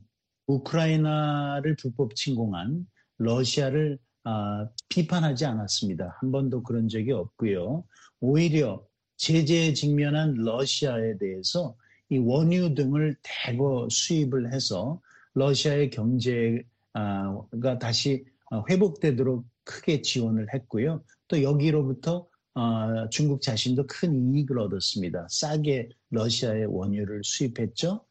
[SPEAKER 4] 우크라이나를 불법 침공한 러시아를 비판하지 않았습니다. 한 번도 그런 적이 없고요. 오히려 제재에 직면한 러시아에 대해서 이 원유 등을 대거 수입을 해서 러시아의 경제가 다시 회복되도록 크게 지원을 했고요. 또 여기로부터 중국 자신도 큰 이익을 얻었습니다. 싸게 러시아의 원유를 수입했죠.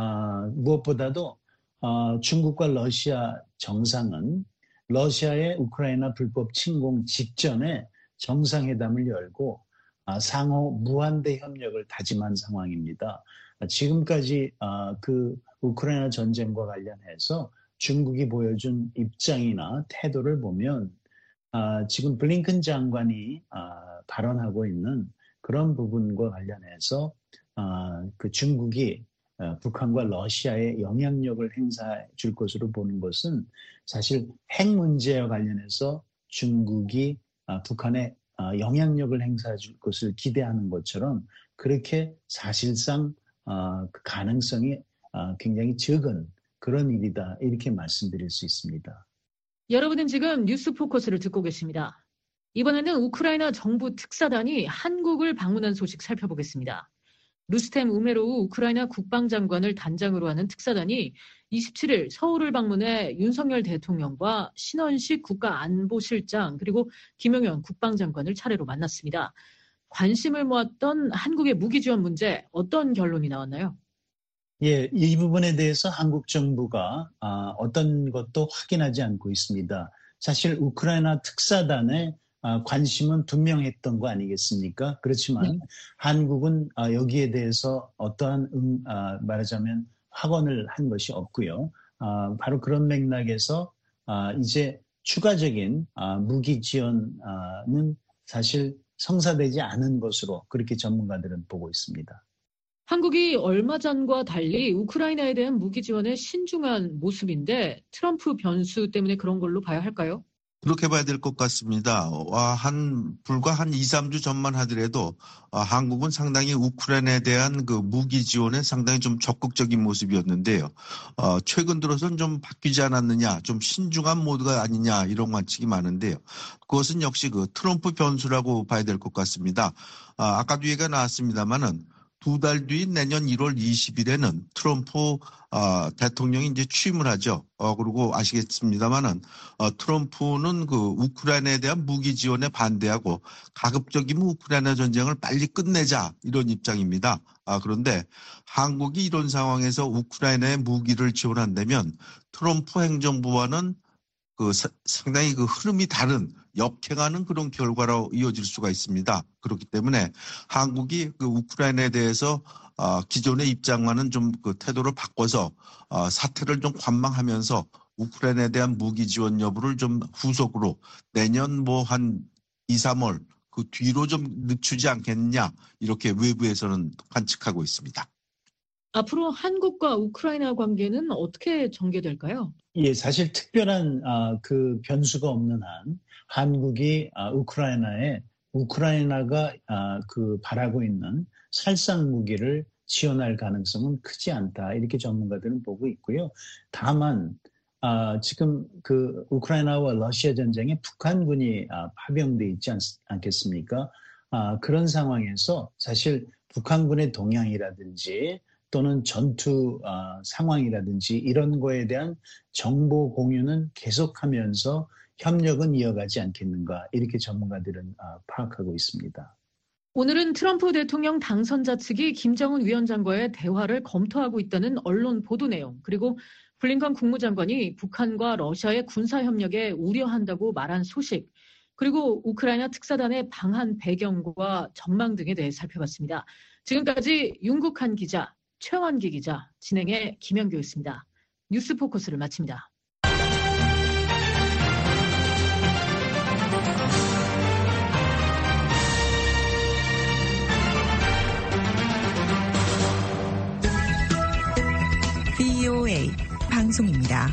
[SPEAKER 4] 무엇보다도 중국과 러시아 정상은 러시아의 우크라이나 불법 침공 직전에 정상회담을 열고 상호 무한대 협력을 다짐한 상황입니다. 지금까지 그 우크라이나 전쟁과 관련해서 중국이 보여준 입장이나 태도를 보면 지금 블링컨 장관이 발언하고 있는 그런 부분과 관련해서 그 중국이 북한과 러시아에 영향력을 행사해 줄 것으로 보는 것은 사실 핵 문제와 관련해서 중국이 북한의 영향력을 행사할 것을 기대하는 것처럼 그렇게 사실상 그 가능성이 굉장히 적은 그런 일이다 이렇게 말씀드릴 수 있습니다.
[SPEAKER 3] 여러분은 지금 뉴스 포커스를 듣고 계십니다. 이번에는 우크라이나 정부 특사단이 한국을 방문한 소식 살펴보겠습니다. 루스템 우메로우 우크라이나 국방장관을 단장으로 하는 특사단이 이십칠 일 서울을 방문해 윤석열 대통령과 신원식 국가안보실장 그리고 김용현 국방장관을 차례로 만났습니다. 관심을 모았던 한국의 무기 지원 문제 어떤 결론이 나왔나요?
[SPEAKER 4] 예, 이 부분에 대해서 한국 정부가 어떤 것도 확인하지 않고 있습니다. 사실 우크라이나 특사단의 관심은 분명했던 거 아니겠습니까? 그렇지만 네. 한국은 여기에 대해서 어떠한 음, 말하자면 확언을 한 것이 없고요. 바로 그런 맥락에서 이제 추가적인 무기 지원은 사실 성사되지 않은 것으로 그렇게 전문가들은 보고 있습니다.
[SPEAKER 3] 한국이 얼마 전과 달리 우크라이나에 대한 무기 지원에 신중한 모습인데 트럼프 변수 때문에 그런 걸로 봐야 할까요?
[SPEAKER 5] 그렇게 봐야 될 것 같습니다. 한, 불과 한 이, 삼 주 전만 하더라도 한국은 상당히 우크라이나에 대한 그 무기 지원에 상당히 좀 적극적인 모습이었는데요. 어, 최근 들어서는 좀 바뀌지 않았느냐, 좀 신중한 모드가 아니냐 이런 관측이 많은데요. 그것은 역시 그 트럼프 변수라고 봐야 될 것 같습니다. 아, 아까도 얘기가 나왔습니다만은 두 달 뒤인 내년 일월 이십일에는 트럼프 어, 대통령이 이제 취임을 하죠. 어, 그리고 아시겠습니다만은 어, 트럼프는 그 우크라이나에 대한 무기 지원에 반대하고 가급적이면 우크라이나 전쟁을 빨리 끝내자 이런 입장입니다. 아, 그런데 한국이 이런 상황에서 우크라이나에 무기를 지원한다면 트럼프 행정부와는 그 사, 상당히 그 흐름이 다른 역행하는 그런 결과로 이어질 수가 있습니다. 그렇기 때문에 한국이 그 우크라이나에 대해서 어, 기존의 입장과는 좀 그 태도를 바꿔서 어, 사태를 좀 관망하면서 우크라이나에 대한 무기 지원 여부를 좀 후속으로 내년 뭐 한 이, 삼월 그 뒤로 좀 늦추지 않겠느냐 이렇게 외부에서는 관측하고 있습니다.
[SPEAKER 3] 앞으로 한국과 우크라이나 관계는 어떻게 전개될까요?
[SPEAKER 4] 예, 사실 특별한 아, 그 변수가 없는 한 한국이 아, 우크라이나에 우크라이나가 아, 그 바라고 있는 살상 무기를 지원할 가능성은 크지 않다 이렇게 전문가들은 보고 있고요. 다만 아, 지금 그 우크라이나와 러시아 전쟁에 북한군이 아, 파병돼 있지 않, 않겠습니까? 아, 그런 상황에서 사실 북한군의 동향이라든지 또는 전투 어, 상황이라든지 이런 거에 대한 정보 공유는 계속하면서 협력은 이어가지 않겠는가 이렇게 전문가들은 어, 파악하고 있습니다.
[SPEAKER 3] 오늘은 트럼프 대통령 당선자 측이 김정은 위원장과의 대화를 검토하고 있다는 언론 보도 내용 그리고 블링컨 국무장관이 북한과 러시아의 군사협력에 우려한다고 말한 소식 그리고 우크라이나 특사단의 방한 배경과 전망 등에 대해 살펴봤습니다. 지금까지 윤국한 기자 최원기 기자, 진행의 김현규였습니다. 뉴스 포커스를 마칩니다.
[SPEAKER 2] 브이오에이 방송입니다.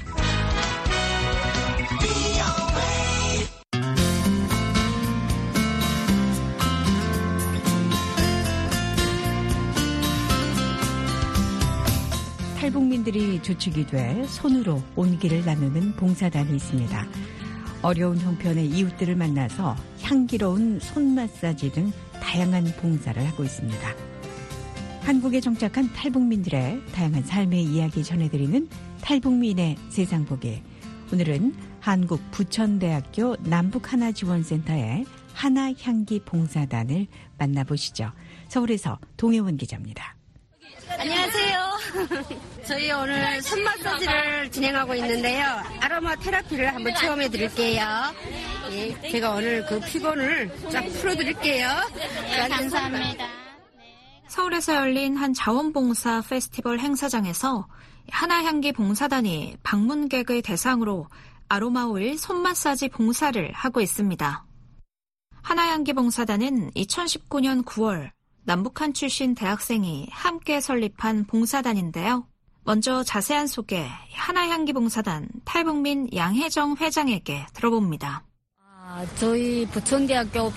[SPEAKER 2] 탈북민들이 주축이 돼 손으로 온기를 나누는 봉사단이 있습니다. 어려운 형편의 이웃들을 만나서 향기로운 손 마사지 등 다양한 봉사를 하고 있습니다. 한국에 정착한 탈북민들의 다양한 삶의 이야기 전해드리는 탈북민의 세상 보기. 오늘은 한국 부천대학교 남북하나지원센터의 하나향기 봉사단을 만나보시죠. 서울에서 동혜원 기자입니다.
[SPEAKER 6] 안녕하세요. 저희 오늘 손 마사지를 진행하고 있는데요. 아로마 테라피를 한번 체험해 드릴게요. 예, 제가 오늘 그 피곤을 쫙 풀어 드릴게요.
[SPEAKER 7] 네, 감사합니다.
[SPEAKER 8] 서울에서 열린 한 자원봉사 페스티벌 행사장에서 하나향기 봉사단이 방문객을 대상으로 아로마 오일 손 마사지 봉사를 하고 있습니다. 하나향기 봉사단은 이천십구 년 구월 남북한 출신 대학생이 함께 설립한 봉사단인데요. 먼저 자세한 소개 하나향기 봉사단 탈북민 양혜정 회장에게 들어봅니다.
[SPEAKER 7] 저희 부천대학교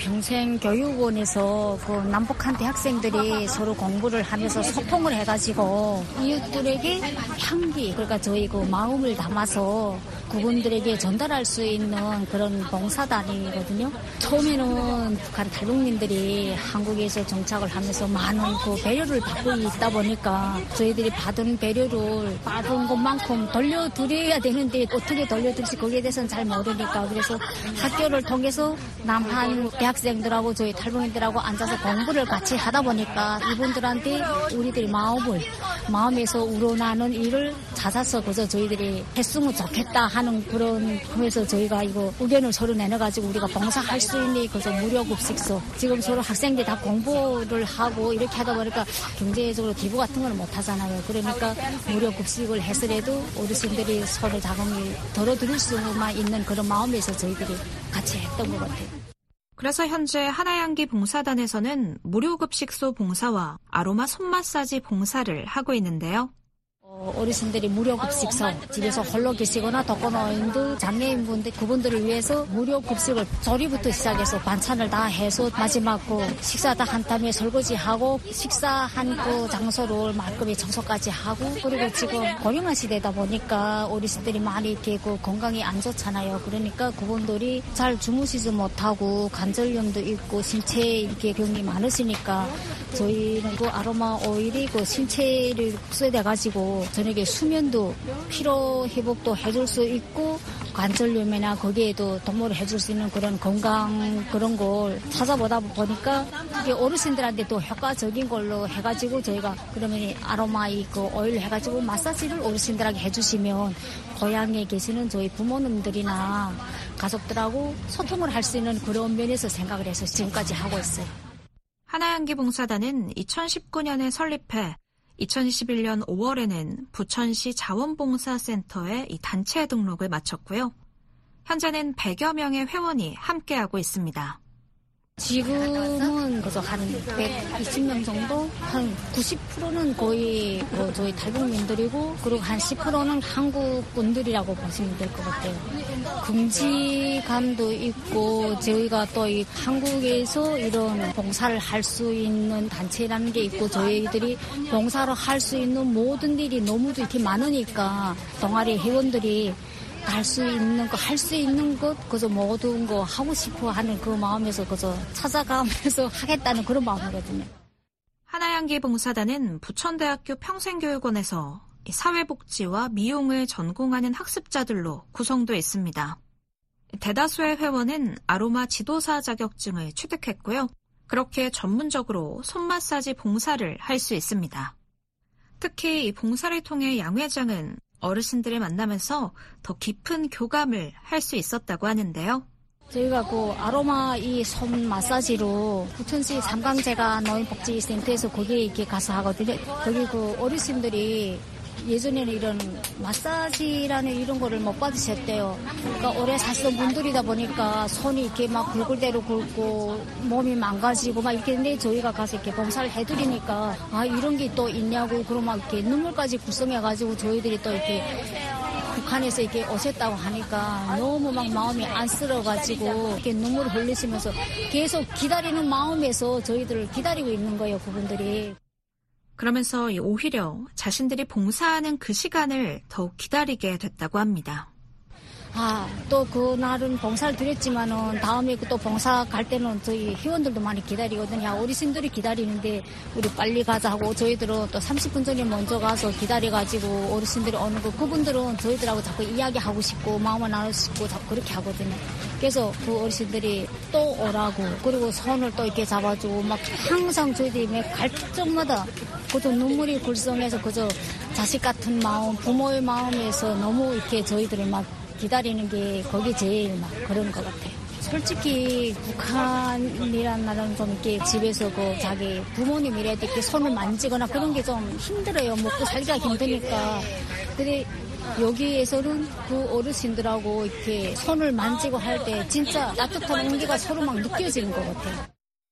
[SPEAKER 7] 평생교육원에서 그 남북한 대학생들이 서로 공부를 하면서 소통을 해가지고 이웃들에게 향기, 그러니까 저희 그 마음을 담아서 그분들에게 전달할 수 있는 그런 봉사단이거든요. 처음에는 북한 탈북민들이 한국에서 정착을 하면서 많은 그 배려를 받고 있다 보니까 저희들이 받은 배려를 받은 것만큼 돌려드려야 되는데 어떻게 돌려드릴지 거기에 대해서는 잘 모르니까 그래서 학교를 통해서 남한 대학생들하고 저희 탈북민들하고 앉아서 공부를 같이 하다 보니까 이분들한테 우리들이 마음을 마음에서 우러나는 일을 찾아서 그저 저희들이 했으면 좋겠다 하는 그런 그래서 저희가 이거 의견을 서로 내놔가지고 우리가 봉사할 수 있는 그저 무료급식소 지금 서로 학생들이 다 공부를 하고 이렇게 하다 보니까 경제적으로 기부 같은 건 못 하잖아요. 그러니까 무료급식을 해서라도 어르신들이 서로 자금을 덜어드릴 수만 있는 그런 마음에서 저희들이 같이 했던 것 같아요.
[SPEAKER 8] 그래서 현재 하나향기 봉사단에서는 무료급식소 봉사와 아로마 손마사지 봉사를 하고 있는데요.
[SPEAKER 7] 어르신들이 무료급식소 집에서 홀로 계시거나 독거노인들 장애인분들 그분들을 위해서 무료급식을 조리부터 시작해서 반찬을 다 해서 마지막 그 식사 다 한 다음에 설거지하고 식사한 그 장소를 말끔히 청소까지 하고 그리고 지금 고령화 시대다 보니까 어르신들이 많이 이렇게 그 건강이 안 좋잖아요. 그러니까 그분들이 잘 주무시지 못하고 관절염도 있고 신체 이렇게 병이 많으시니까 저희는 그 아로마 오일이 그 신체를 흡수돼 가지고 저녁에 수면도 피로 회복도 해줄 수 있고 관절염이나 거기에도 도모를 해줄 수 있는 그런 건강 그런 걸 찾아보다 보니까 이게 어르신들한테 또 효과적인 걸로 해가지고 저희가 그러면 아로마이 그 오일 해가지고 마사지를 어르신들에게 해주시면 고향에 계시는 저희 부모님들이나 가족들하고 소통을 할 수 있는 그런 면에서 생각을 해서 지금까지 하고 있어요.
[SPEAKER 8] 하나향기 봉사단은 이천십구 년에 설립해 이천이십일 년 오월에는 부천시 자원봉사센터에 이 단체 등록을 마쳤고요. 현재는 백여 명의 회원이 함께하고 있습니다.
[SPEAKER 7] 지금은 그저 한 백이십 명 정도? 한 구십 퍼센트는 거의 뭐 저희 탈북민들이고 그리고 한 십 퍼센트는 한국 분들이라고 보시면 될 것 같아요. 긍지감도 있고 저희가 또 이 한국에서 이런 봉사를 할 수 있는 단체라는 게 있고 저희들이 봉사를 할 수 있는 모든 일이 너무도 이렇게 많으니까 동아리 회원들이 할 수 있는 거, 할 수 있는 것, 그저 모든 거 하고 싶어 하는 그 마음에서 그저 찾아가면서 하겠다는 그런 마음이거든요.
[SPEAKER 8] 하나향기 봉사단은 부천대학교 평생교육원에서 사회복지와 미용을 전공하는 학습자들로 구성되어 있습니다. 대다수의 회원은 아로마 지도사 자격증을 취득했고요. 그렇게 전문적으로 손마사지 봉사를 할 수 있습니다. 특히 이 봉사를 통해 양 회장은 어르신들을 만나면서 더 깊은 교감을 할 수 있었다고 하는데요.
[SPEAKER 7] 저희가 그 아로마 이 손 마사지로 부천시 삼강제가 노인복지센터에서 거기에 이렇게 가서 하거든요. 거기 그 어르신들이 예전에는 이런 마사지라는 이런 거를 못 받으셨대요. 그러니까 오래 사시던 분들이다 보니까 손이 이렇게 막 굵을 대로 굵고 몸이 망가지고 막 이렇게 했는데 저희가 가서 이렇게 봉사를 해드리니까 아 이런 게 또 있냐고 그러고 막 이렇게 눈물까지 구성해가지고 저희들이 또 이렇게 북한에서 이렇게 오셨다고 하니까 너무 막 마음이 안쓰러워가지고 이렇게 눈물을 흘리시면서 계속 기다리는 마음에서 저희들을 기다리고 있는 거예요, 그분들이.
[SPEAKER 8] 그러면서 오히려 자신들이 봉사하는 그 시간을 더욱 기다리게 됐다고 합니다.
[SPEAKER 7] 아, 또 그날은 봉사를 드렸지만은 다음에 또 봉사 갈 때는 저희 회원들도 많이 기다리거든요. 어르신들이 기다리는데 우리 빨리 가자 하고 저희들은 또 삼십 분 전에 먼저 가서 기다려가지고 어르신들이 오는 거 그분들은 저희들하고 자꾸 이야기하고 싶고 마음을 나누고 싶고 자꾸 그렇게 하거든요. 그래서 그 어르신들이 또 오라고 그리고 손을 또 이렇게 잡아주고 막 항상 저희들이 갈 적마다 그저 눈물이 굴성해서 그저 자식 같은 마음, 부모의 마음에서 너무 이렇게 저희들을 막 기다리는 게 거기 제일 막 그런 것 같아요. 솔직히 북한이란 나라는 좀 이렇게 집에서 그 자기 부모님이라도 이렇게 손을 만지거나 그런 게 좀 힘들어요. 먹고 살기가 힘드니까. 근데 여기에서는 그 어르신들하고 이렇게 손을 만지고 할 때 진짜 따뜻한 온기가 서로 막 느껴지는 것 같아요.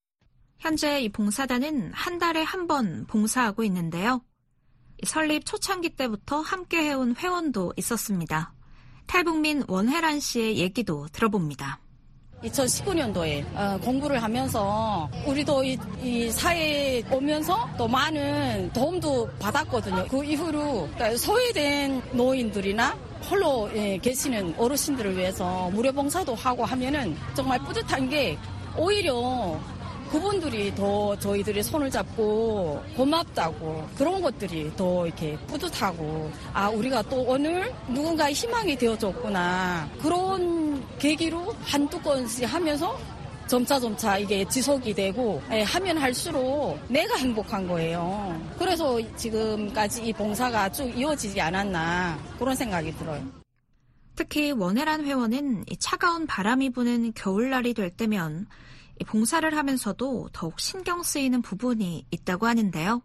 [SPEAKER 8] 현재 이 봉사단은 한 달에 한 번 봉사하고 있는데요. 설립 초창기 때부터 함께 해온 회원도 있었습니다. 탈북민 원혜란 씨의 얘기도 들어봅니다.
[SPEAKER 9] 이천십구 년도에 어, 공부를 하면서 우리도 이, 이 사회에 오면서 또 많은 도움도 받았거든요. 그 이후로 그러니까 소외된 노인들이나 홀로 예, 계시는 어르신들을 위해서 무료 봉사도 하고 하면은 정말 뿌듯한 게 오히려 그분들이 더 저희들이 손을 잡고 고맙다고 그런 것들이 더 이렇게 뿌듯하고 아 우리가 또 오늘 누군가의 희망이 되어줬구나 그런 계기로 한두 건씩 하면서 점차점차 이게 지속이 되고 예, 하면 할수록 내가 행복한 거예요. 그래서 지금까지 이 봉사가 쭉 이어지지 않았나 그런 생각이 들어요.
[SPEAKER 8] 특히 원혜란 회원은 이 차가운 바람이 부는 겨울날이 될 때면 이 봉사를 하면서도 더욱 신경 쓰이는 부분이 있다고 하는데요.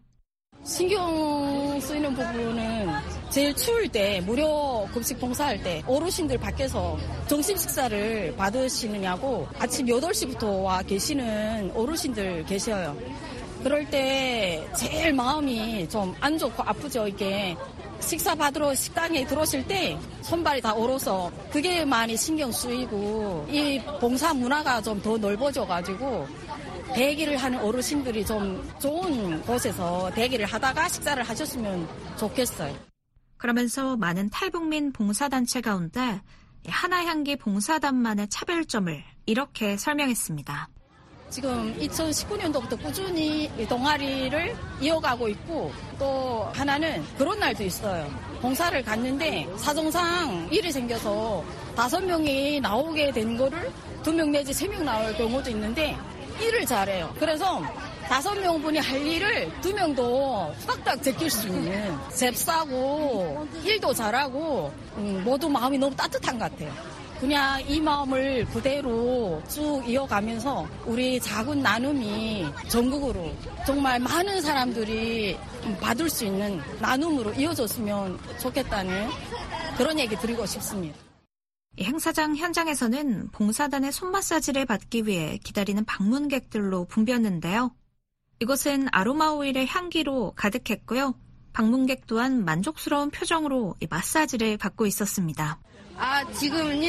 [SPEAKER 9] 신경 쓰이는 부분은 제일 추울 때 무료 급식 봉사할 때 어르신들 밖에서 점심 식사를 받으시느냐고 아침 여덟 시부터 와 계시는 어르신들 계셔요. 그럴 때 제일 마음이 좀 안 좋고 아프죠. 이게 식사 받으러 식당에 들어오실 때 손발이 다 얼어서 그게 많이 신경 쓰이고 이 봉사 문화가 좀 더 넓어져가지고 대기를 하는 어르신들이 좀 좋은 곳에서 대기를 하다가 식사를 하셨으면 좋겠어요.
[SPEAKER 8] 그러면서 많은 탈북민 봉사단체 가운데 하나향기 봉사단만의 차별점을 이렇게 설명했습니다.
[SPEAKER 9] 지금 이천십구 년도부터 꾸준히 동아리를 이어가고 있고 또 하나는 그런 날도 있어요. 봉사를 갔는데 사정상 일이 생겨서 다섯 명이 나오게 된 거를 두 명 내지 세 명 나올 경우도 있는데 일을 잘해요. 그래서 다섯 명분이 할 일을 두 명도 후닥닥 제낄 수 있는 잽싸고 일도 잘하고 음, 모두 마음이 너무 따뜻한 것 같아요. 그냥 이 마음을 그대로 쭉 이어가면서 우리 작은 나눔이 전국으로 정말 많은 사람들이 받을 수 있는 나눔으로 이어졌으면 좋겠다는 그런 얘기 드리고 싶습니다.
[SPEAKER 8] 이 행사장 현장에서는 봉사단의 손 마사지를 받기 위해 기다리는 방문객들로 붐볐는데요. 이곳은 아로마 오일의 향기로 가득했고요. 방문객 또한 만족스러운 표정으로 이 마사지를 받고 있었습니다.
[SPEAKER 6] 아, 지금은요,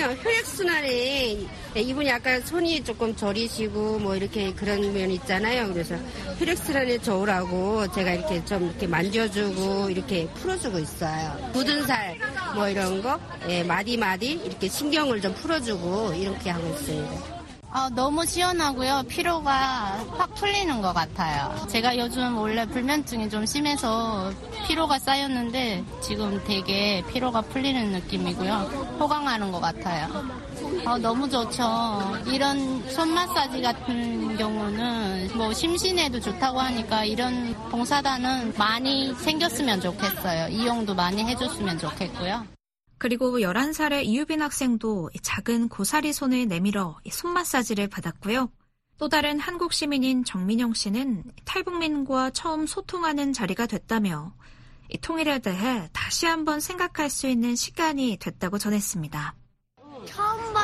[SPEAKER 6] 혈액순환에 이분이 아까 손이 조금 저리시고 뭐 이렇게 그런 면 있잖아요. 그래서 혈액순환에 좋으라고 제가 이렇게 좀 이렇게 만져주고 이렇게 풀어주고 있어요. 굳은 살 뭐 이런 거, 예, 마디마디 이렇게 신경을 좀 풀어주고 이렇게 하고 있어요.
[SPEAKER 10] 아, 너무 시원하고요. 피로가 확 풀리는 것 같아요. 제가 요즘 원래 불면증이 좀 심해서 피로가 쌓였는데 지금 되게 피로가 풀리는 느낌이고요. 호강하는 것 같아요. 아, 너무 좋죠. 이런 손 마사지 같은 경우는 뭐 심신에도 좋다고 하니까 이런 봉사단은 많이 생겼으면 좋겠어요. 이용도 많이 해줬으면 좋겠고요.
[SPEAKER 8] 그리고 열한 살의 이유빈 학생도 작은 고사리 손을 내밀어 손 마사지를 받았고요. 또 다른 한국 시민인 정민영 씨는 탈북민과 처음 소통하는 자리가 됐다며 이 통일에 대해 다시 한번 생각할 수 있는 시간이 됐다고 전했습니다.
[SPEAKER 11] 처음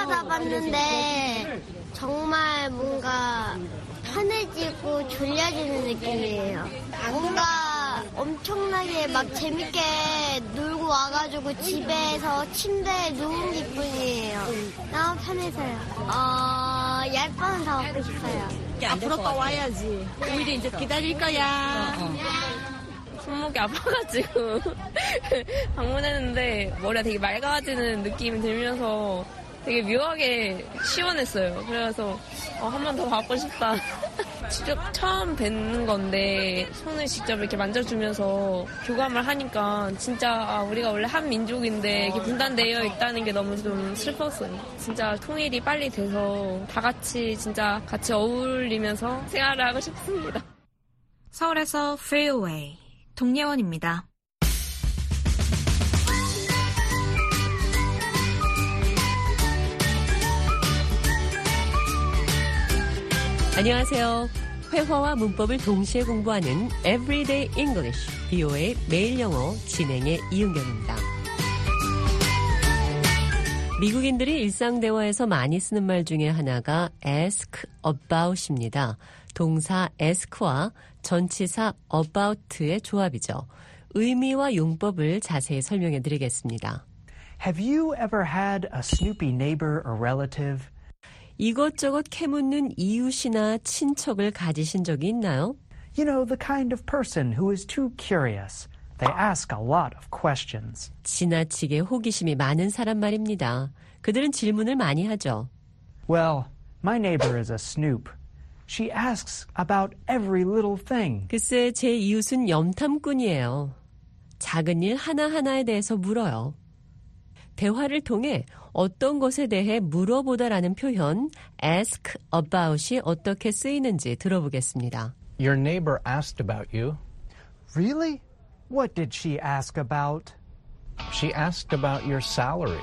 [SPEAKER 11] 받아봤는데 정말 뭔가 편해지고 졸려지는 느낌이에요. 뭔가 엄청나게 막 재밌게 놀고 와가지고 집에서 침대에 누운 기분이에요. 너무 편해서요. 어, 열 번은 더 먹고 싶어요.
[SPEAKER 12] 앞으로 또 와야지. 우리 이제 기다릴 거야. 어, 어. 손목이 아파가지고 방문했는데 머리가 되게 맑아지는 느낌이 들면서 되게 묘하게 시원했어요. 그래서 어, 한 번 더 받고 싶다. 직접 처음 뵙는 건데 손을 직접 이렇게 만져주면서 교감을 하니까 진짜 아, 우리가 원래 한 민족인데 이렇게 분단되어 있다는 게 너무 좀 슬펐어요. 진짜 통일이 빨리 돼서 다 같이 진짜 같이 어울리면서 생활을 하고 싶습니다.
[SPEAKER 8] 서울에서 Freeway 동예원입니다.
[SPEAKER 13] 안녕하세요. 회화와 문법을 동시에 공부하는 Everyday English, 비오에이 매일 영어 진행의 이은경입니다. 미국인들이 일상 대화에서 많이 쓰는 말 중에 하나가 ask about입니다. 동사 ask와 전치사 about의 조합이죠. 의미와 용법을 자세히 설명해 드리겠습니다.
[SPEAKER 14] Have you ever had a snoopy neighbor or relative?
[SPEAKER 13] 이것저것 캐묻는 이웃이나 친척을 가지신 적이 있나요?
[SPEAKER 14] You know, the kind of person who is too curious. They ask a lot of questions.
[SPEAKER 13] 지나치게 호기심이 많은 사람 말입니다. 그들은 질문을 많이 하죠.
[SPEAKER 14] Well, my neighbor is a snoop. She asks about every little thing.
[SPEAKER 13] 글쎄, 제 이웃은 염탐꾼이에요. 작은 일 하나하나에 대해서 물어요. 대화를 통해 어떤 것에 대해 물어보다라는 표현 ask about이 어떻게 쓰이는지 들어보겠습니다.
[SPEAKER 15] Your neighbor asked about you.
[SPEAKER 14] Really? What did she ask about?
[SPEAKER 15] She asked about your salary.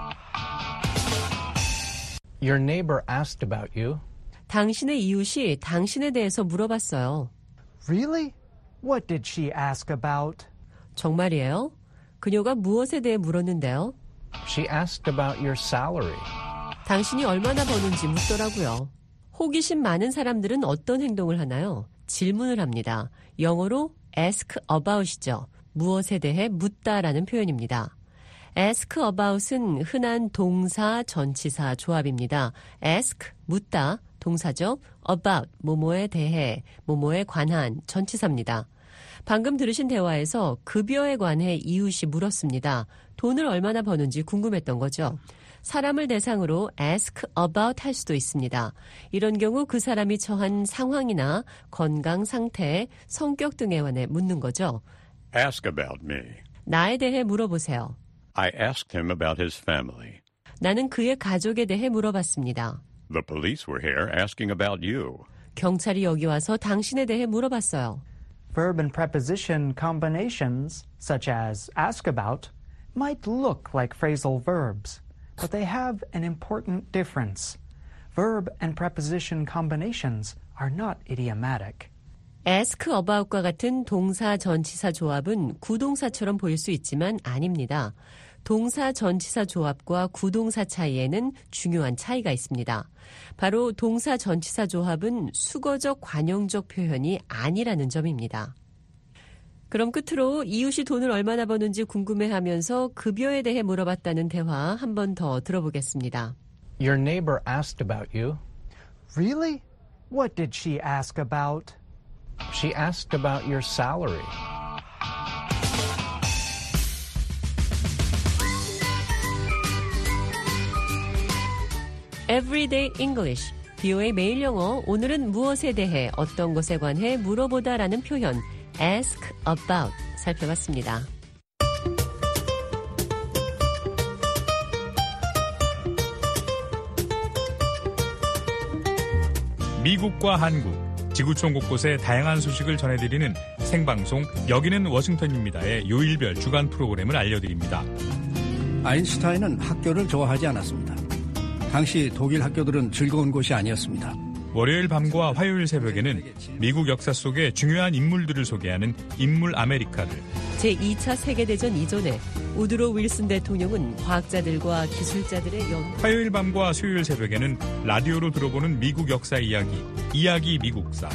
[SPEAKER 15] Your neighbor asked about you.
[SPEAKER 13] 당신의 이웃이 당신에 대해서 물어봤어요.
[SPEAKER 14] Really? What did she ask about?
[SPEAKER 13] 정말이에요? 그녀가 무엇에 대해 물었는데요?
[SPEAKER 15] She asked about your salary.
[SPEAKER 13] 당신이 얼마나 버는지 묻더라고요. 호기심 많은 사람들은 어떤 행동을 하나요? 질문을 합니다. 영어로 ask about이죠. 무엇에 대해 묻다라는 표현입니다. ask about은 흔한 동사, 전치사 조합입니다. ask, 묻다, 동사죠. about, 뭐뭐에 대해, 뭐뭐에 관한, 전치사입니다. 방금 들으신 대화에서 급여에 관해 이웃이 물었습니다. 돈을 얼마나 버는지 궁금했던 거죠. 사람을 대상으로 ask about 할 수도 있습니다. 이런 경우 그 사람이 처한 상황이나 건강 상태, 성격 등에 관해 묻는 거죠.
[SPEAKER 16] Ask about me.
[SPEAKER 13] 나에 대해 물어보세요.
[SPEAKER 16] I asked him about his family.
[SPEAKER 13] 나는 그의 가족에 대해 물어봤습니다.
[SPEAKER 16] The police were here asking about you.
[SPEAKER 13] 경찰이 여기 와서 당신에 대해 물어봤어요.
[SPEAKER 14] Verb and preposition combinations, such as ask about, might look like phrasal verbs, but they have an important difference. Verb and preposition combinations are not idiomatic.
[SPEAKER 13] ask about과 같은 동사 전치사 조합은 구동사처럼 보일 수 있지만 아닙니다. 동사 전치사 조합과 구동사 차이에는 중요한 차이가 있습니다. 바로 동사 전치사 조합은 수거적 관용적 표현이 아니라는 점입니다. 그럼 끝으로 이웃이 돈을 얼마나 버는지 궁금해하면서 급여에 대해 물어봤다는 대화 한 번 더 들어보겠습니다.
[SPEAKER 15] Your neighbor asked about you.
[SPEAKER 14] Really? What did she ask about?
[SPEAKER 15] She asked about your salary.
[SPEAKER 13] Everyday English, 비오에이 매일 영어. 오늘은 무엇에 대해, 어떤 것에 관해 물어보다라는 표현 ask about 살펴봤습니다.
[SPEAKER 17] 미국과 한국, 지구촌 곳곳의 다양한 소식을 전해드리는 생방송 여기는 워싱턴입니다의 요일별 주간 프로그램을 알려드립니다.
[SPEAKER 18] 아인슈타인은 학교를 좋아하지 않았습니다. 당시 독일 학교들은 즐거운 곳이 아니었습니다.
[SPEAKER 17] 월요일 밤과 화요일 새벽에는 미국 역사 속의 중요한 인물들을 소개하는 인물 아메리카를,
[SPEAKER 13] 제이 차 세계대전 이전에 우드로 윌슨 대통령은 과학자들과 기술자들의 연...
[SPEAKER 17] 화요일 밤과 수요일 새벽에는 라디오로 들어보는 미국 역사 이야기, 이야기 미국사.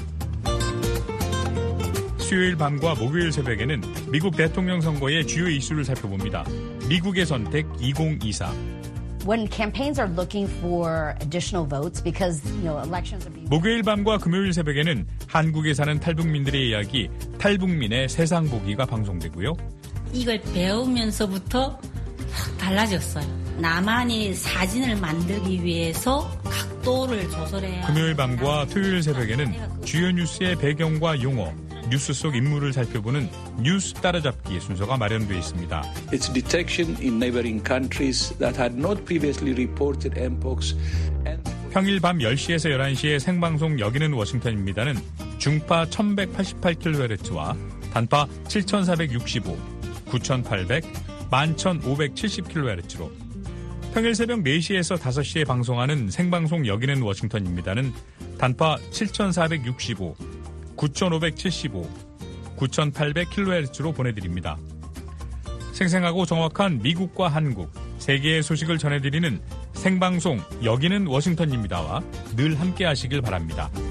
[SPEAKER 17] 수요일 밤과 목요일 새벽에는 미국 대통령 선거의 주요 이슈를 살펴봅니다. 미국의 선택 이천이십사.
[SPEAKER 19] When campaigns are looking for additional votes because, you know, elections are being...
[SPEAKER 17] 목요일 밤과 금요일 새벽에는 한국에 사는 탈북민들의 이야기, 탈북민의 세상 보기가 방송되고요.
[SPEAKER 20] 이걸 배우면서부터 확 달라졌어요. 나만이 사진을 만들기 위해서 각도를 조절해야...
[SPEAKER 17] 금요일 밤과 토요일 새벽에는 주요 뉴스의 배경과 용어, 뉴스 속 인물을 살펴보는 뉴스 따라잡기 순서가 마련되어 있습니다.
[SPEAKER 21] Its detection in neighboring countries that had not previously reported mpox. And...
[SPEAKER 17] 평일 밤 열 시에서 열한 시에 생방송 여기는 워싱턴입니다는 중파 천백팔십팔 킬로헤르츠와 단파 칠천사백육십오, 구천팔백, 만천오백칠십 킬로헤르츠로 평일 새벽 네 시에서 다섯 시에 방송하는 생방송 여기는 워싱턴입니다는 단파 칠천사백육십오, 구천오백칠십오, 구천팔백 킬로헤르츠로 보내드립니다. 생생하고 정확한 미국과 한국, 세계의 소식을 전해드리는 생방송 여기는 워싱턴입니다와 늘 함께 하시길 바랍니다.